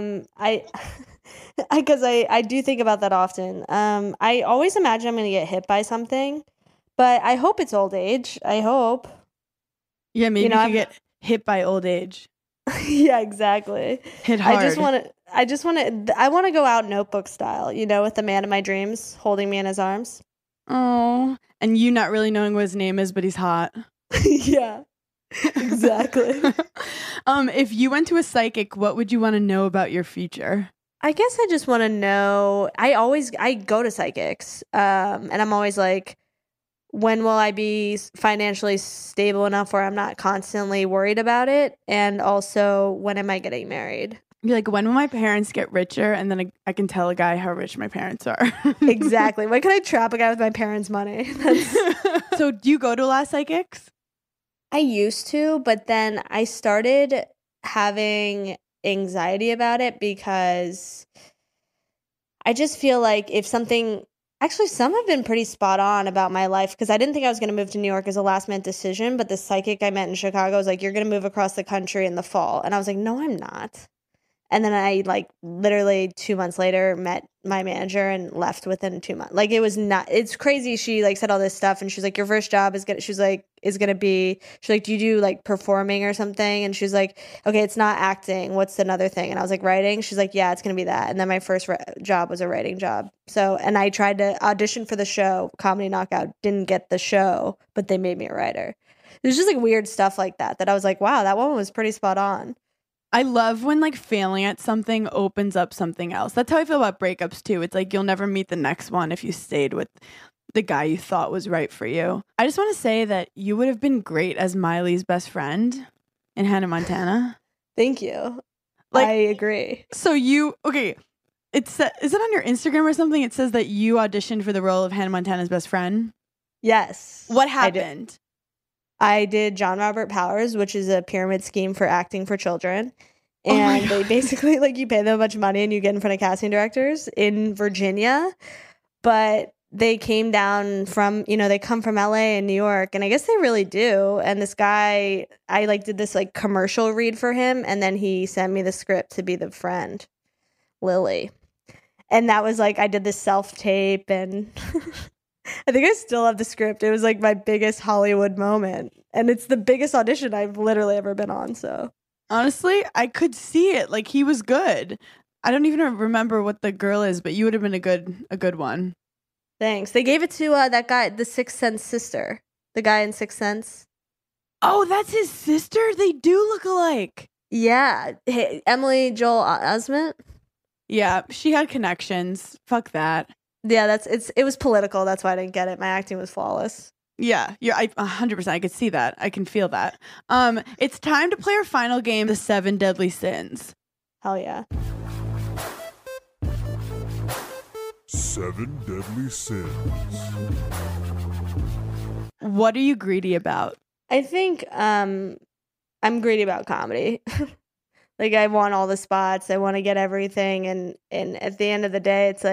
Because I do think about that often. I always imagine I'm going to get hit by something, but I hope it's old age. I hope. Yeah, maybe you could get hit by old age. Yeah, exactly. Hit hard. I want to go out Notebook style, with the man of my dreams holding me in his arms. Oh, and you not really knowing what his name is, but he's hot. Yeah. Exactly. If you went to a psychic, what would you want to know about your future? I guess I just want to know. I go to psychics, and I'm always like, when will I be financially stable enough where I'm not constantly worried about it? And also, when am I getting married? You're like, when will my parents get richer? And then I can tell a guy how rich my parents are. Exactly. When can I trap a guy with my parents' money? So do you go to a lot of psychics? I used to, but then I started having anxiety about it because I just feel like if something, actually some have been pretty spot on about my life, because I didn't think I was going to move to New York as a last minute decision, but the psychic I met in Chicago was like, you're going to move across the country in the fall. And I was like, no, I'm not. And then I literally 2 months later met my manager and left within 2 months. Like, it was not, it's crazy. She said all this stuff and she's like, your first job is gonna be, she's like, do you do performing or something? And she's like, okay, it's not acting. What's another thing? And I was like, writing. She's like, yeah, it's gonna be that. And then my first job was a writing job. So, and I tried to audition for the show, Comedy Knockout, didn't get the show, but they made me a writer. There's just weird stuff like that I was like, wow, that woman was pretty spot on. I love when failing at something opens up something else. That's how I feel about breakups too. It's like you'll never meet the next one if you stayed with the guy you thought was right for you. I just want to say that you would have been great as Miley's best friend in Hannah Montana. Thank you. I agree. So okay. Is it on your Instagram or something? It says that you auditioned for the role of Hannah Montana's best friend. Yes. What happened? I did John Robert Powers, which is a pyramid scheme for acting for children. And they basically, you pay them a bunch of money and you get in front of casting directors in Virginia. But they came down from, they come from LA and New York. And I guess they really do. And this guy, I did this commercial read for him. And then he sent me the script to be the friend, Lily. And that was I did this self-tape and... I think I still have the script. It was my biggest Hollywood moment. And it's the biggest audition I've literally ever been on. So honestly, I could see it. He was good. I don't even remember what the girl is, but you would have been a good one. Thanks. They gave it to that guy, the Sixth Sense sister. The guy in Sixth Sense. Oh, that's his sister? They do look alike. Yeah. Hey, Emily Joel Osment. Yeah, she had connections. Fuck that. Yeah, it was political. That's why I didn't get it. My acting was flawless. Yeah, 100%. I could see that. I can feel that. It's time to play our final game, The 7 Deadly Sins. Hell yeah. 7 Deadly Sins. What are you greedy about? I think I'm greedy about comedy. I want all the spots. I want to get everything. And at the end of the day, it's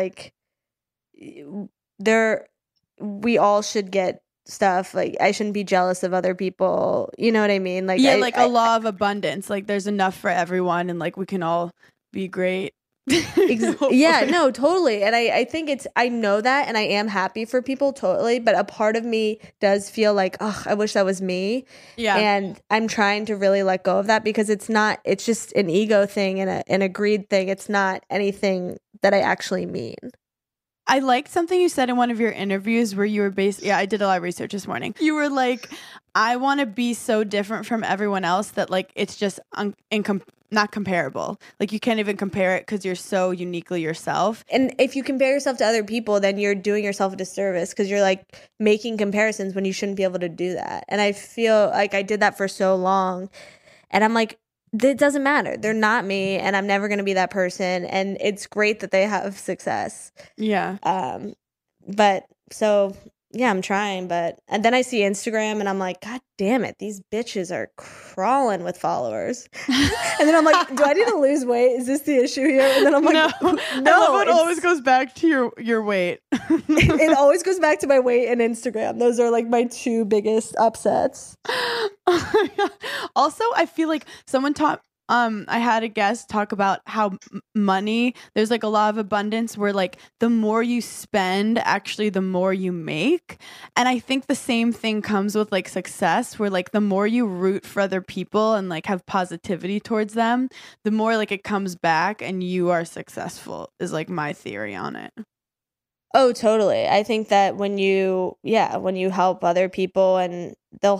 we all should get stuff. I shouldn't be jealous of other people. You know what I mean? A law of abundance. There's enough for everyone, and we can all be great. Yeah, no, totally. And I think I know that, and I am happy for people, totally. But a part of me does feel I wish that was me. Yeah. And I'm trying to really let go of that because it's just an ego thing and a greed thing. It's not anything that I actually mean. I liked something you said in one of your interviews where you were I did a lot of research this morning. You were like, I want to be so different from everyone else that it's just not comparable. You can't even compare it because you're so uniquely yourself. And if you compare yourself to other people, then you're doing yourself a disservice because you're making comparisons when you shouldn't be able to do that. And I feel like I did that for so long. And I'm it doesn't matter. They're not me, and I'm never going to be that person. And it's great that they have success. Yeah. But so yeah, I'm trying. And then I see Instagram, and I'm like, God damn it, these bitches are crawling with followers. And then I'm like, do I need to lose weight? Is this the issue here? And then I'm like, no. It always goes back to your weight. It always goes back to my weight and Instagram. Those are my two biggest upsets. Also, I feel like someone taught I had a guest talk about how money, there's a law of abundance where the more you spend, actually the more you make. And I think the same thing comes with success, where the more you root for other people and have positivity towards them, the more it comes back and you are successful, is my theory on it. Oh, totally. I think that when you help other people and they'll help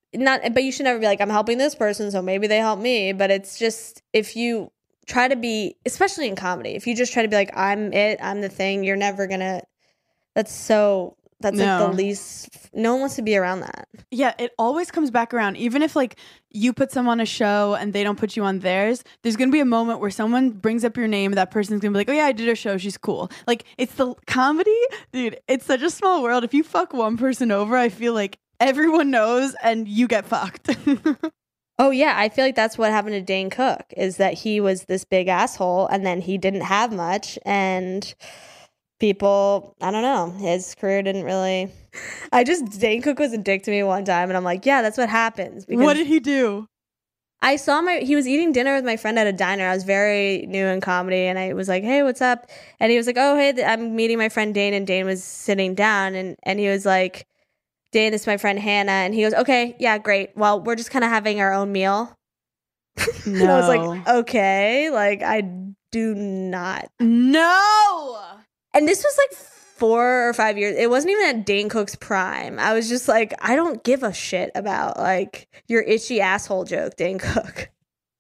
but you should never be like, I'm helping this person, so maybe they help me. But it's just, if you try to be, especially in comedy, if you just try to be like, I'm the thing, you're never gonna, that's like the least, no one wants to be around that. Yeah, it always comes back around. Even if like you put someone on a show and they don't put you on theirs, there's going to be a moment where someone brings up your name. That person's going to be like, oh yeah, I did her show. She's cool. Like, it's the comedy, dude. It's such a small world. If you fuck one person over, I feel like everyone knows and you get fucked. Oh yeah, I feel like that's what happened to Dane Cook, is that he was this big asshole and then he didn't have much, and people, I don't know, his career didn't really. Dane Cook was a dick to me one time, and I'm like, yeah, that's what happens. What did he do? I saw he was eating dinner with my friend at a diner. I was very new in comedy, and I was like, hey, what's up? And he was like, oh, hey, I'm meeting my friend Dane, and Dane was sitting down, and he was like, Dane, this is my friend Hannah, and he goes, okay, yeah, great. Well, we're just kind of having our own meal. No. And I was like, okay, like, I do not. No! And this was like 4 or 5 years. It wasn't even at Dane Cook's prime. I was just like, I don't give a shit about like your itchy asshole joke, Dane Cook.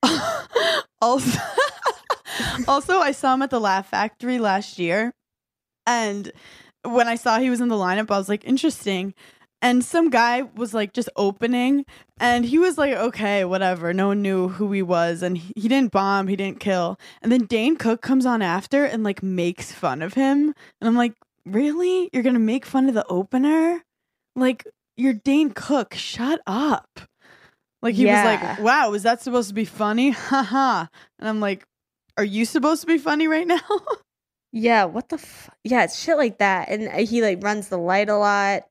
Also, I saw him at the Laugh Factory last year, and when I saw he was in the lineup, I was like, interesting. And some guy was like just opening, and he was like, okay, whatever. No one knew who he was, and he didn't bomb, he didn't kill. And then Dane Cook comes on after and like makes fun of him. And I'm like, really? You're gonna make fun of the opener? Like, you're Dane Cook, shut up. Like, he was like, wow, is that supposed to be funny? Haha. And I'm like, are you supposed to be funny right now? Yeah, what the yeah, it's shit like that. And he like runs the light a lot.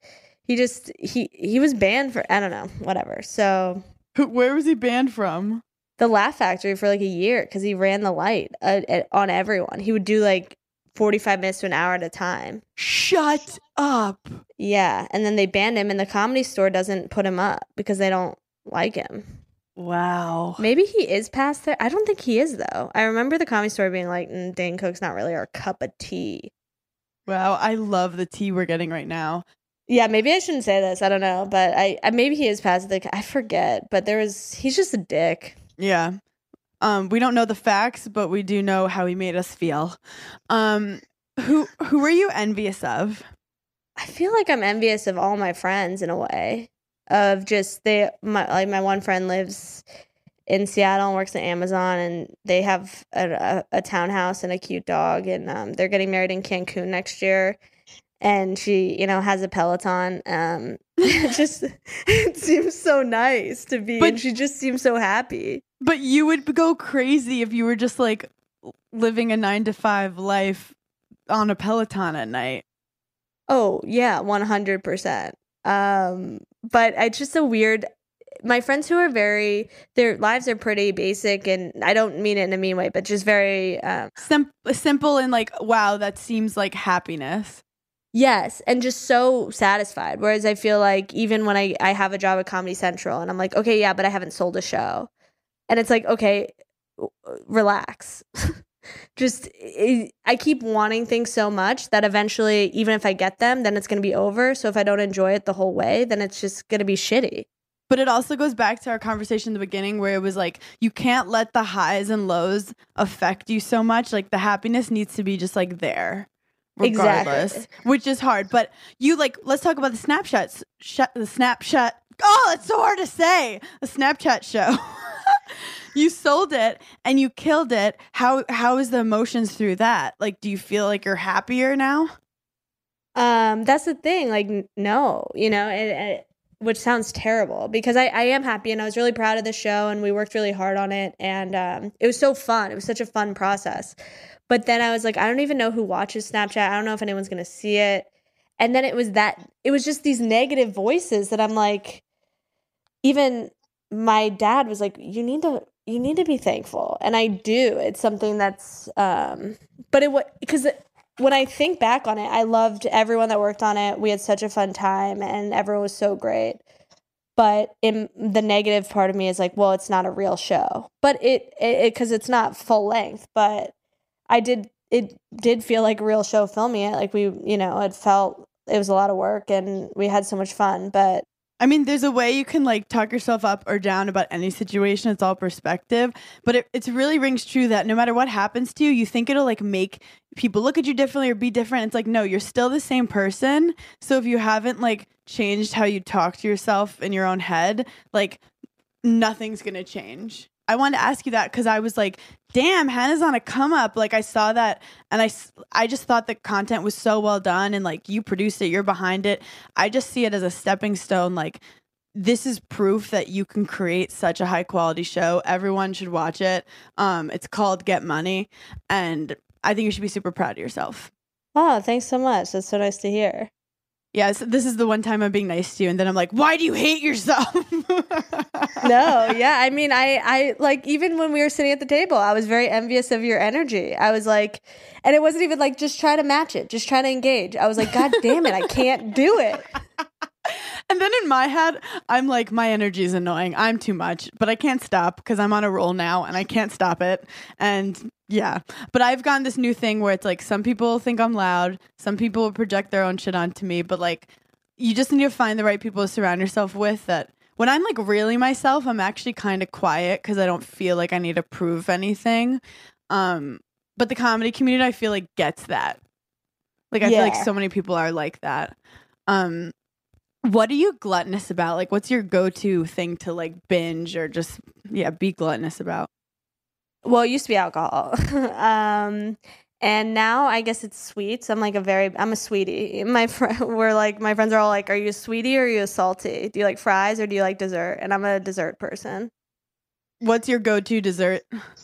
He was banned for, I don't know, whatever. So where was he banned from? The Laugh Factory for like a year, because he ran the light on everyone. He would do like 45 minutes to an hour at a time. Shut up. Yeah, and then they banned him, and the Comedy Store doesn't put him up because they don't like him. Wow. Maybe he is past there. I don't think he is, though. I remember the Comedy Store being like, Dane Cook's not really our cup of tea. Wow, I love the tea we're getting right now. Yeah, maybe I shouldn't say this. I don't know, but I maybe he is past the. I forget, but he's just a dick. Yeah. We don't know the facts, but we do know how he made us feel. Who are you envious of? I feel like I'm envious of all my friends in a way. Of just my one friend lives in Seattle and works at Amazon, and they have a townhouse and a cute dog, and they're getting married in Cancun next year. And she, has a Peloton. It seems so nice to be, and she just seems so happy. But you would go crazy if you were just like living a 9-to-5 life on a Peloton at night. Oh yeah, 100%. But it's just a weird. My friends who are their lives are pretty basic, and I don't mean it in a mean way, but just very simple and like, wow, that seems like happiness. Yes, and just so satisfied. Whereas I feel like even when I have a job at Comedy Central and I'm like, okay, yeah, but I haven't sold a show. And it's like, okay, relax. I keep wanting things so much that eventually, even if I get them, then it's going to be over. So if I don't enjoy it the whole way, then it's just going to be shitty. But it also goes back to our conversation in the beginning where it was like, you can't let the highs and lows affect you so much. Like, the happiness needs to be just like there. Regardless, exactly. Which is hard. But you let's talk about the Snapchat. The Snapchat. Oh, it's so hard to say. The Snapchat show. You sold it and you killed it. How is the emotions through that? Like, do you feel like you're happier now? That's the thing. Like, no, which sounds terrible because I am happy and I was really proud of the show and we worked really hard on it and it was so fun. It was such a fun process. But then I was like, I don't even know who watches Snapchat. I don't know if anyone's going to see it. And then it was just these negative voices that I'm like, even my dad was like, you need to be thankful. And I do. It's something that's, because when I think back on it, I loved everyone that worked on it. We had such a fun time and everyone was so great. But in the negative part of me is like, well, it's not a real show. But because it's not full length, but it did feel like a real show filming it. Like it was a lot of work and we had so much fun, but I mean, there's a way you can like talk yourself up or down about any situation. It's all perspective. But it really rings true that no matter what happens to you, you think it'll like make people look at you differently or be different. It's like, no, you're still the same person. So if you haven't like changed how you talk to yourself in your own head, like nothing's going to change. I wanted to ask you that because I was like, damn, Hannah's on a come up. Like I saw that and I just thought the content was so well done and like you produced it, you're behind it. I just see it as a stepping stone. Like this is proof that you can create such a high quality show. Everyone should watch it. It's called Get Money and I think you should be super proud of yourself. Oh, thanks so much. That's so nice to hear. Yeah, so this is the one time I'm being nice to you, and then I'm like, why do you hate yourself? No, yeah. I mean, I like, even when we were sitting at the table, I was very envious of your energy. I was like, and it wasn't even like, just try to match it, just try to engage. I was like, God damn it, I can't do it. And then in my head, I'm like, my energy is annoying. I'm too much, but I can't stop because I'm on a roll now and I can't stop it. And yeah, but I've gotten this new thing where it's like some people think I'm loud. Some people will project their own shit onto me. But like, you just need to find the right people to surround yourself with that. When I'm like really myself, I'm actually kind of quiet because I don't feel like I need to prove anything. But the comedy community, I feel like gets that. Like, I feel like so many people are like that. What are you gluttonous about? Like, what's your go-to thing to like binge or just, be gluttonous about? Well, it used to be alcohol. And now I guess it's sweets. I'm a sweetie. My friends are all like, are you a sweetie or are you a salty? Do you like fries or do you like dessert? And I'm a dessert person. What's your go-to dessert?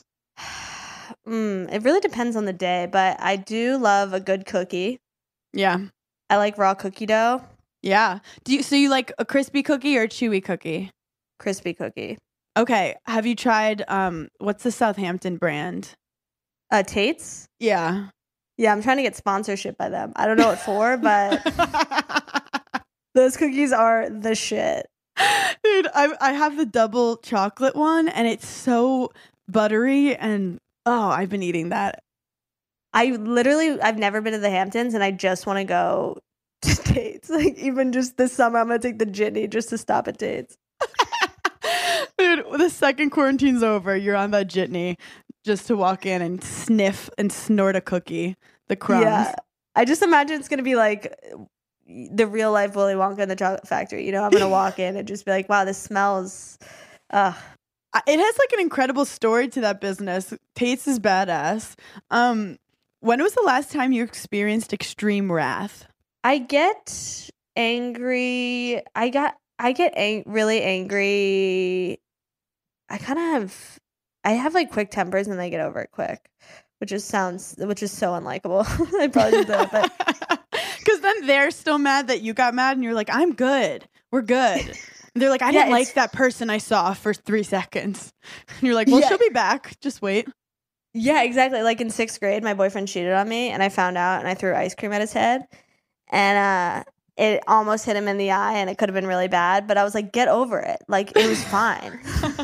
It really depends on the day, but I do love a good cookie. Yeah. I like raw cookie dough. Yeah. So you like a crispy cookie or a chewy cookie? Crispy cookie. Okay. Have you tried what's the Southampton brand? Tate's? Yeah. Yeah, I'm trying to get sponsorship by them. I don't know what for, but those cookies are the shit. Dude, I have the double chocolate one and it's so buttery and I've been eating that. I've never been to the Hamptons and I just want to go to Tate's. Like, even just this summer, I'm going to take the jitney just to stop at Tate's. Dude, the second quarantine's over, you're on that jitney just to walk in and sniff and snort a cookie, the crumbs. Yeah, I just imagine it's going to be like the real life Willy Wonka in the Chocolate Factory. You know, I'm going to walk in and just be like, wow, this smells... It has like an incredible story to that business. Tate's is badass. When was the last time you experienced extreme wrath? I get angry. I get really angry. I have like quick tempers and I get over it quick, which is so unlikable. I probably did that, but because then they're still mad that you got mad and you're like, I'm good. We're good. And they're like, I didn't like that person I saw for 3 seconds. And you're like, well, she'll be back. Just wait. Yeah, exactly. Like in 6th grade, my boyfriend cheated on me and I found out and I threw ice cream at his head. And it almost hit him in the eye and it could have been really bad. But I was like, get over it. Like, it was fine.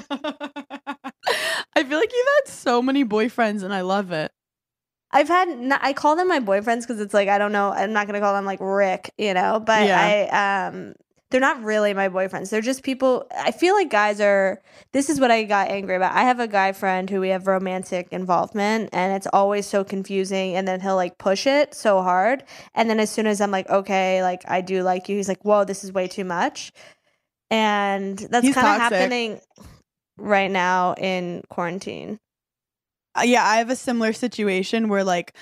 I feel like you've had so many boyfriends and I love it. I call them my boyfriends because it's like, I don't know. I'm not going to call them like Rick, you know. But they're not really my boyfriends. They're just people. I feel like this is what I got angry about. I have a guy friend who we have romantic involvement and it's always so confusing. And then he'll like push it so hard. And then as soon as I'm like, okay, like I do like you, he's like, whoa, this is way too much. And that's kind of happening right now in quarantine. Yeah, I have a similar situation where like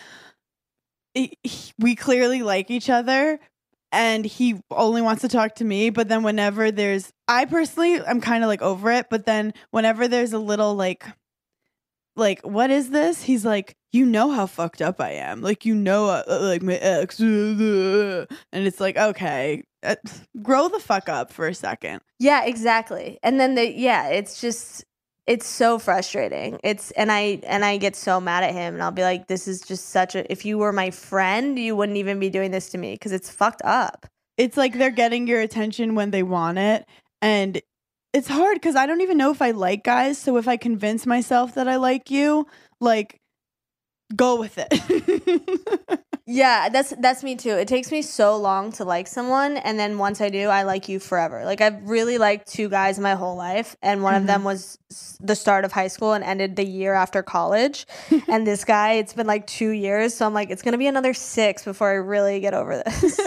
we clearly like each other. And he only wants to talk to me. But then whenever I personally, I'm kind of like over it. But then whenever there's a little like, what is this? He's like, you know how fucked up I am. Like, you know, like my ex. And it's like, okay, grow the fuck up for a second. Yeah, exactly. And then it's so frustrating. And I get so mad at him and I'll be like, this is just if you were my friend, you wouldn't even be doing this to me because it's fucked up. It's like they're getting your attention when they want it. And it's hard because I don't even know if I like guys. So if I convince myself that I like you, like go with it. Yeah, that's me too. It takes me so long to like someone, and then once I do, I like you forever. Like I've really liked 2 guys my whole life, and one of them was the start of high school and ended the year after college. And this guy, it's been like 2 years, so I'm like, it's gonna be another 6 before I really get over this.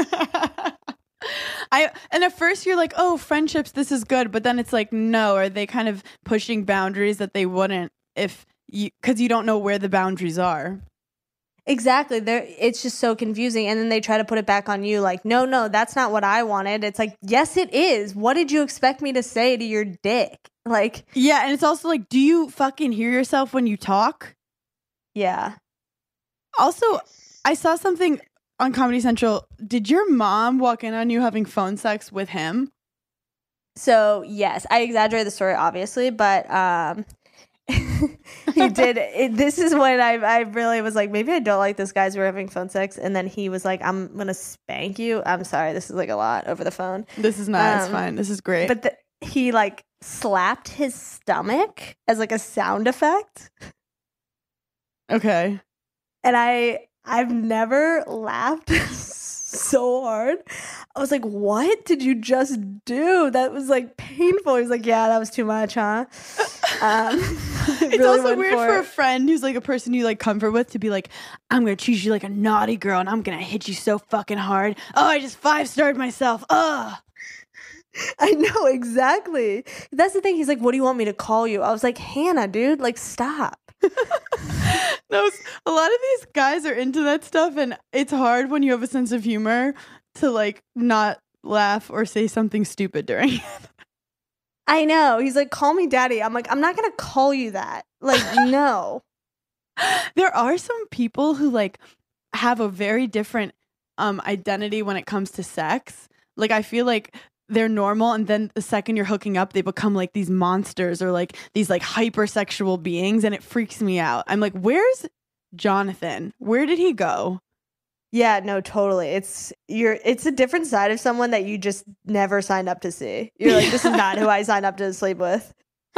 And at first you're like, oh, friendships, this is good, but then it's like, no, are they kind of pushing boundaries that they wouldn't because you don't know where the boundaries are? Exactly. It's just so confusing. And then they try to put it back on you like, no, that's not what I wanted. It's like, yes, it is. What did you expect me to say to your dick? Like, yeah. And it's also like, do you fucking hear yourself when you talk? Yeah. Also, I saw something on Comedy Central. Did your mom walk in on you having phone sex with him? So, yes, I exaggerate the story, obviously, but he did. This is when I really was like, maybe I don't like this guys who are having phone sex. And then he was like, I'm going to spank you. I'm sorry. This is like a lot over the phone. This is not. It's fine. This is great. But he like slapped his stomach as like a sound effect. Okay. And I've never laughed so hard. I was like, what did you just do? That was like painful. He was like, yeah, that was too much, huh? It's really also weird for a friend who's like a person you like comfort with to be like, I'm gonna treat you like a naughty girl and I'm gonna hit you so fucking hard. Oh, I just 5-starred myself. Ugh. I know, exactly. That's the thing. He's like, what do you want me to call you? I was like, Hannah, dude, like, stop. No, a lot of these guys are into that stuff, and it's hard when you have a sense of humor to like not laugh or say something stupid during it. I know. He's like, call me daddy. I'm like, I'm not gonna call you that. Like, no. There are some people who like have a very different identity when it comes to sex. Like, I feel like they're normal, and then the second you're hooking up, they become like these monsters or like these like hypersexual beings, and it freaks me out. I'm like, where's Jonathan? Where did he go? Yeah, no, totally. It's a different side of someone that you just never signed up to see. You're like, this is not who I signed up to sleep with.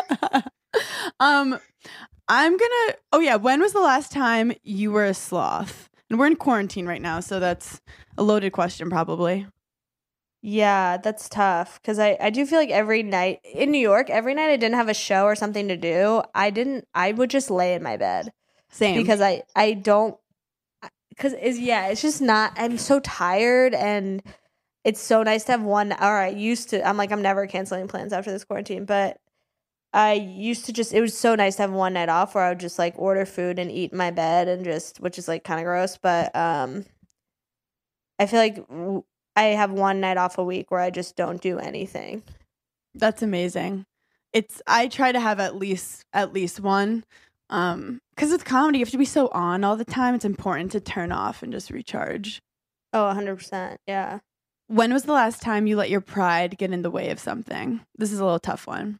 Oh yeah, when was the last time you were a sloth? And we're in quarantine right now, so that's a loaded question probably. Yeah, that's tough because I do feel like every night in New York, every night I didn't have a show or something to do, I would just lay in my bed. Same. Because I don't, because it's just not, I'm so tired, and it's so nice to have I'm like, I'm never canceling plans after this quarantine, but I used to it was so nice to have one night off where I would just like order food and eat in my bed and just, which is like kind of gross, but I feel like I have one night off a week where I just don't do anything. That's amazing. I try to have at least one. Because with comedy, you have to be so on all the time. It's important to turn off and just recharge. Oh, 100%. Yeah. When was the last time you let your pride get in the way of something? This is a little tough one.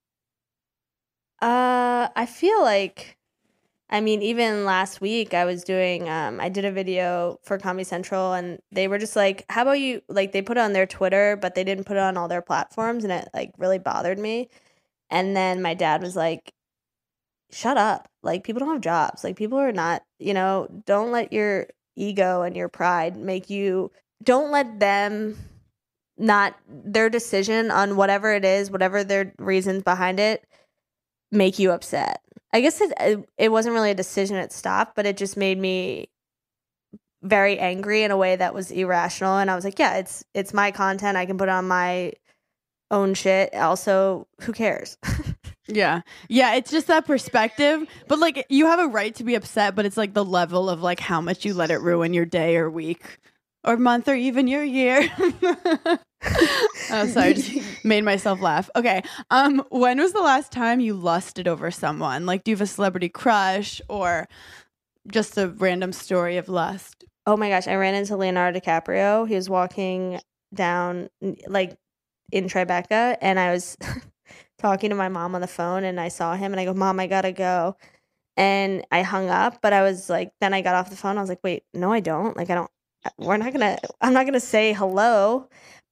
I feel like, I mean, even last week I was doing, I did a video for Comedy Central, and they were just like, how about you, like, they put it on their Twitter, but they didn't put it on all their platforms, and it like really bothered me. And then my dad was like, shut up. Like, people don't have jobs. Like, people are not, don't let your ego and your pride don't let them, not their decision on whatever it is, whatever their reasons behind it, make you upset. I guess it wasn't really a decision it stopped, but it just made me very angry in a way that was irrational. And I was like, yeah, it's my content. I can put it on my own shit. Also, who cares? Yeah. Yeah, it's just that perspective. But like, you have a right to be upset, but it's like the level of like how much you let it ruin your day or week or month or even your year. Oh, sorry, I just made myself laugh. Okay. When was the last time you lusted over someone? Like, do you have a celebrity crush or just a random story of lust? Oh my gosh, I ran into Leonardo DiCaprio. He was walking down like in Tribeca, and I was talking to my mom on the phone, and I saw him, and I go, Mom, I gotta go. And I hung up, but I was like, then I got off the phone. I was like, wait, no, I don't. Like, I'm not gonna say hello.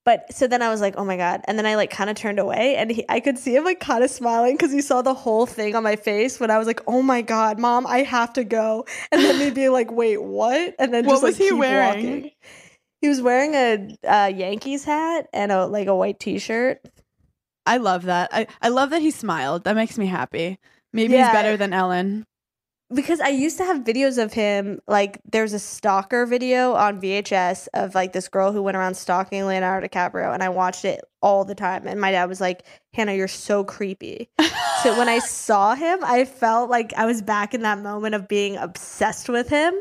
But so then I was like, oh my God. And then I like kind of turned away and I could see him like kind of smiling because he saw the whole thing on my face when I was like, oh my God, Mom, I have to go. And then me being like, wait, what? And then what just was like he keep wearing? Walking. He was wearing a Yankees hat and a white t-shirt. I love that. I love that he smiled. That makes me happy. Maybe he's better than Ellen. Because I used to have videos of him, like there's a stalker video on VHS of like this girl who went around stalking Leonardo DiCaprio, and I watched it all the time. And my dad was like, Hannah, you're so creepy. So when I saw him, I felt like I was back in that moment of being obsessed with him.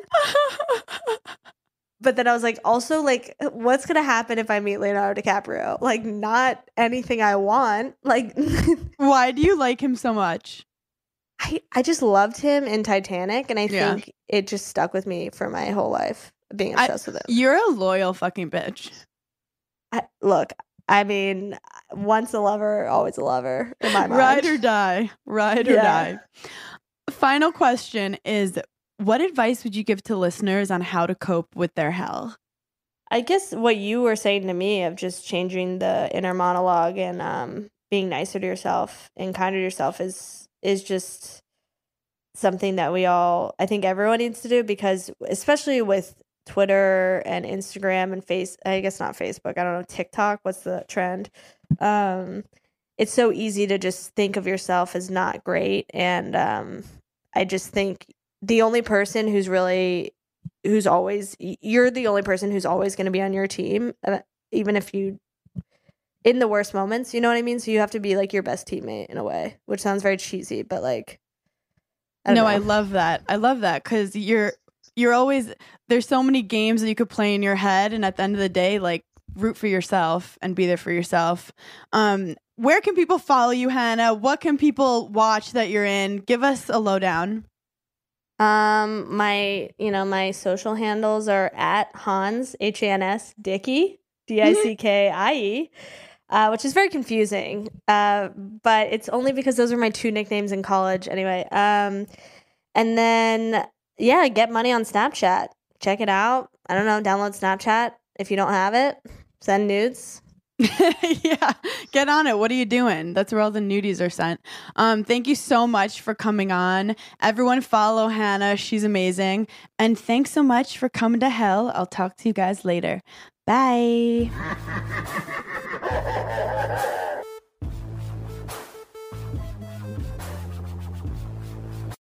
But then I was like, also, like, what's going to happen if I meet Leonardo DiCaprio? Like, not anything I want. Like, why do you like him so much? I just loved him in Titanic, and I think it just stuck with me for my whole life, being obsessed with him. You're a loyal fucking bitch. Look, I mean, once a lover, always a lover in my mind. Ride or die. Ride or die. Final question is, what advice would you give to listeners on how to cope with their hell? I guess what you were saying to me of just changing the inner monologue and being nicer to yourself and kinder to yourself is just something that I think everyone needs to do, because especially with Twitter and Instagram and I guess not Facebook, I don't know, TikTok, what's the trend? It's so easy to just think of yourself as not great. And I just think the only person you're the only person who's always going to be on your team, even if in the worst moments, you know what I mean? So you have to be like your best teammate in a way, which sounds very cheesy, but like, I don't know. I love that. I love that because you're always, there's so many games that you could play in your head, and at the end of the day, like, root for yourself and be there for yourself. Where can people follow you, Hannah? What can people watch that you're in? Give us a lowdown. My social handles are at Hans, Hans Dickie, Dickie, which is very confusing. But it's only because those were my 2 nicknames in college anyway. And then, get money on Snapchat. Check it out. I don't know, download Snapchat. If you don't have it, send nudes. Yeah, get on it. What are you doing? That's where all the nudies are sent. Thank you so much for coming on. Everyone follow Hannah. She's amazing. And thanks so much for coming to hell. I'll talk to you guys later. Bye.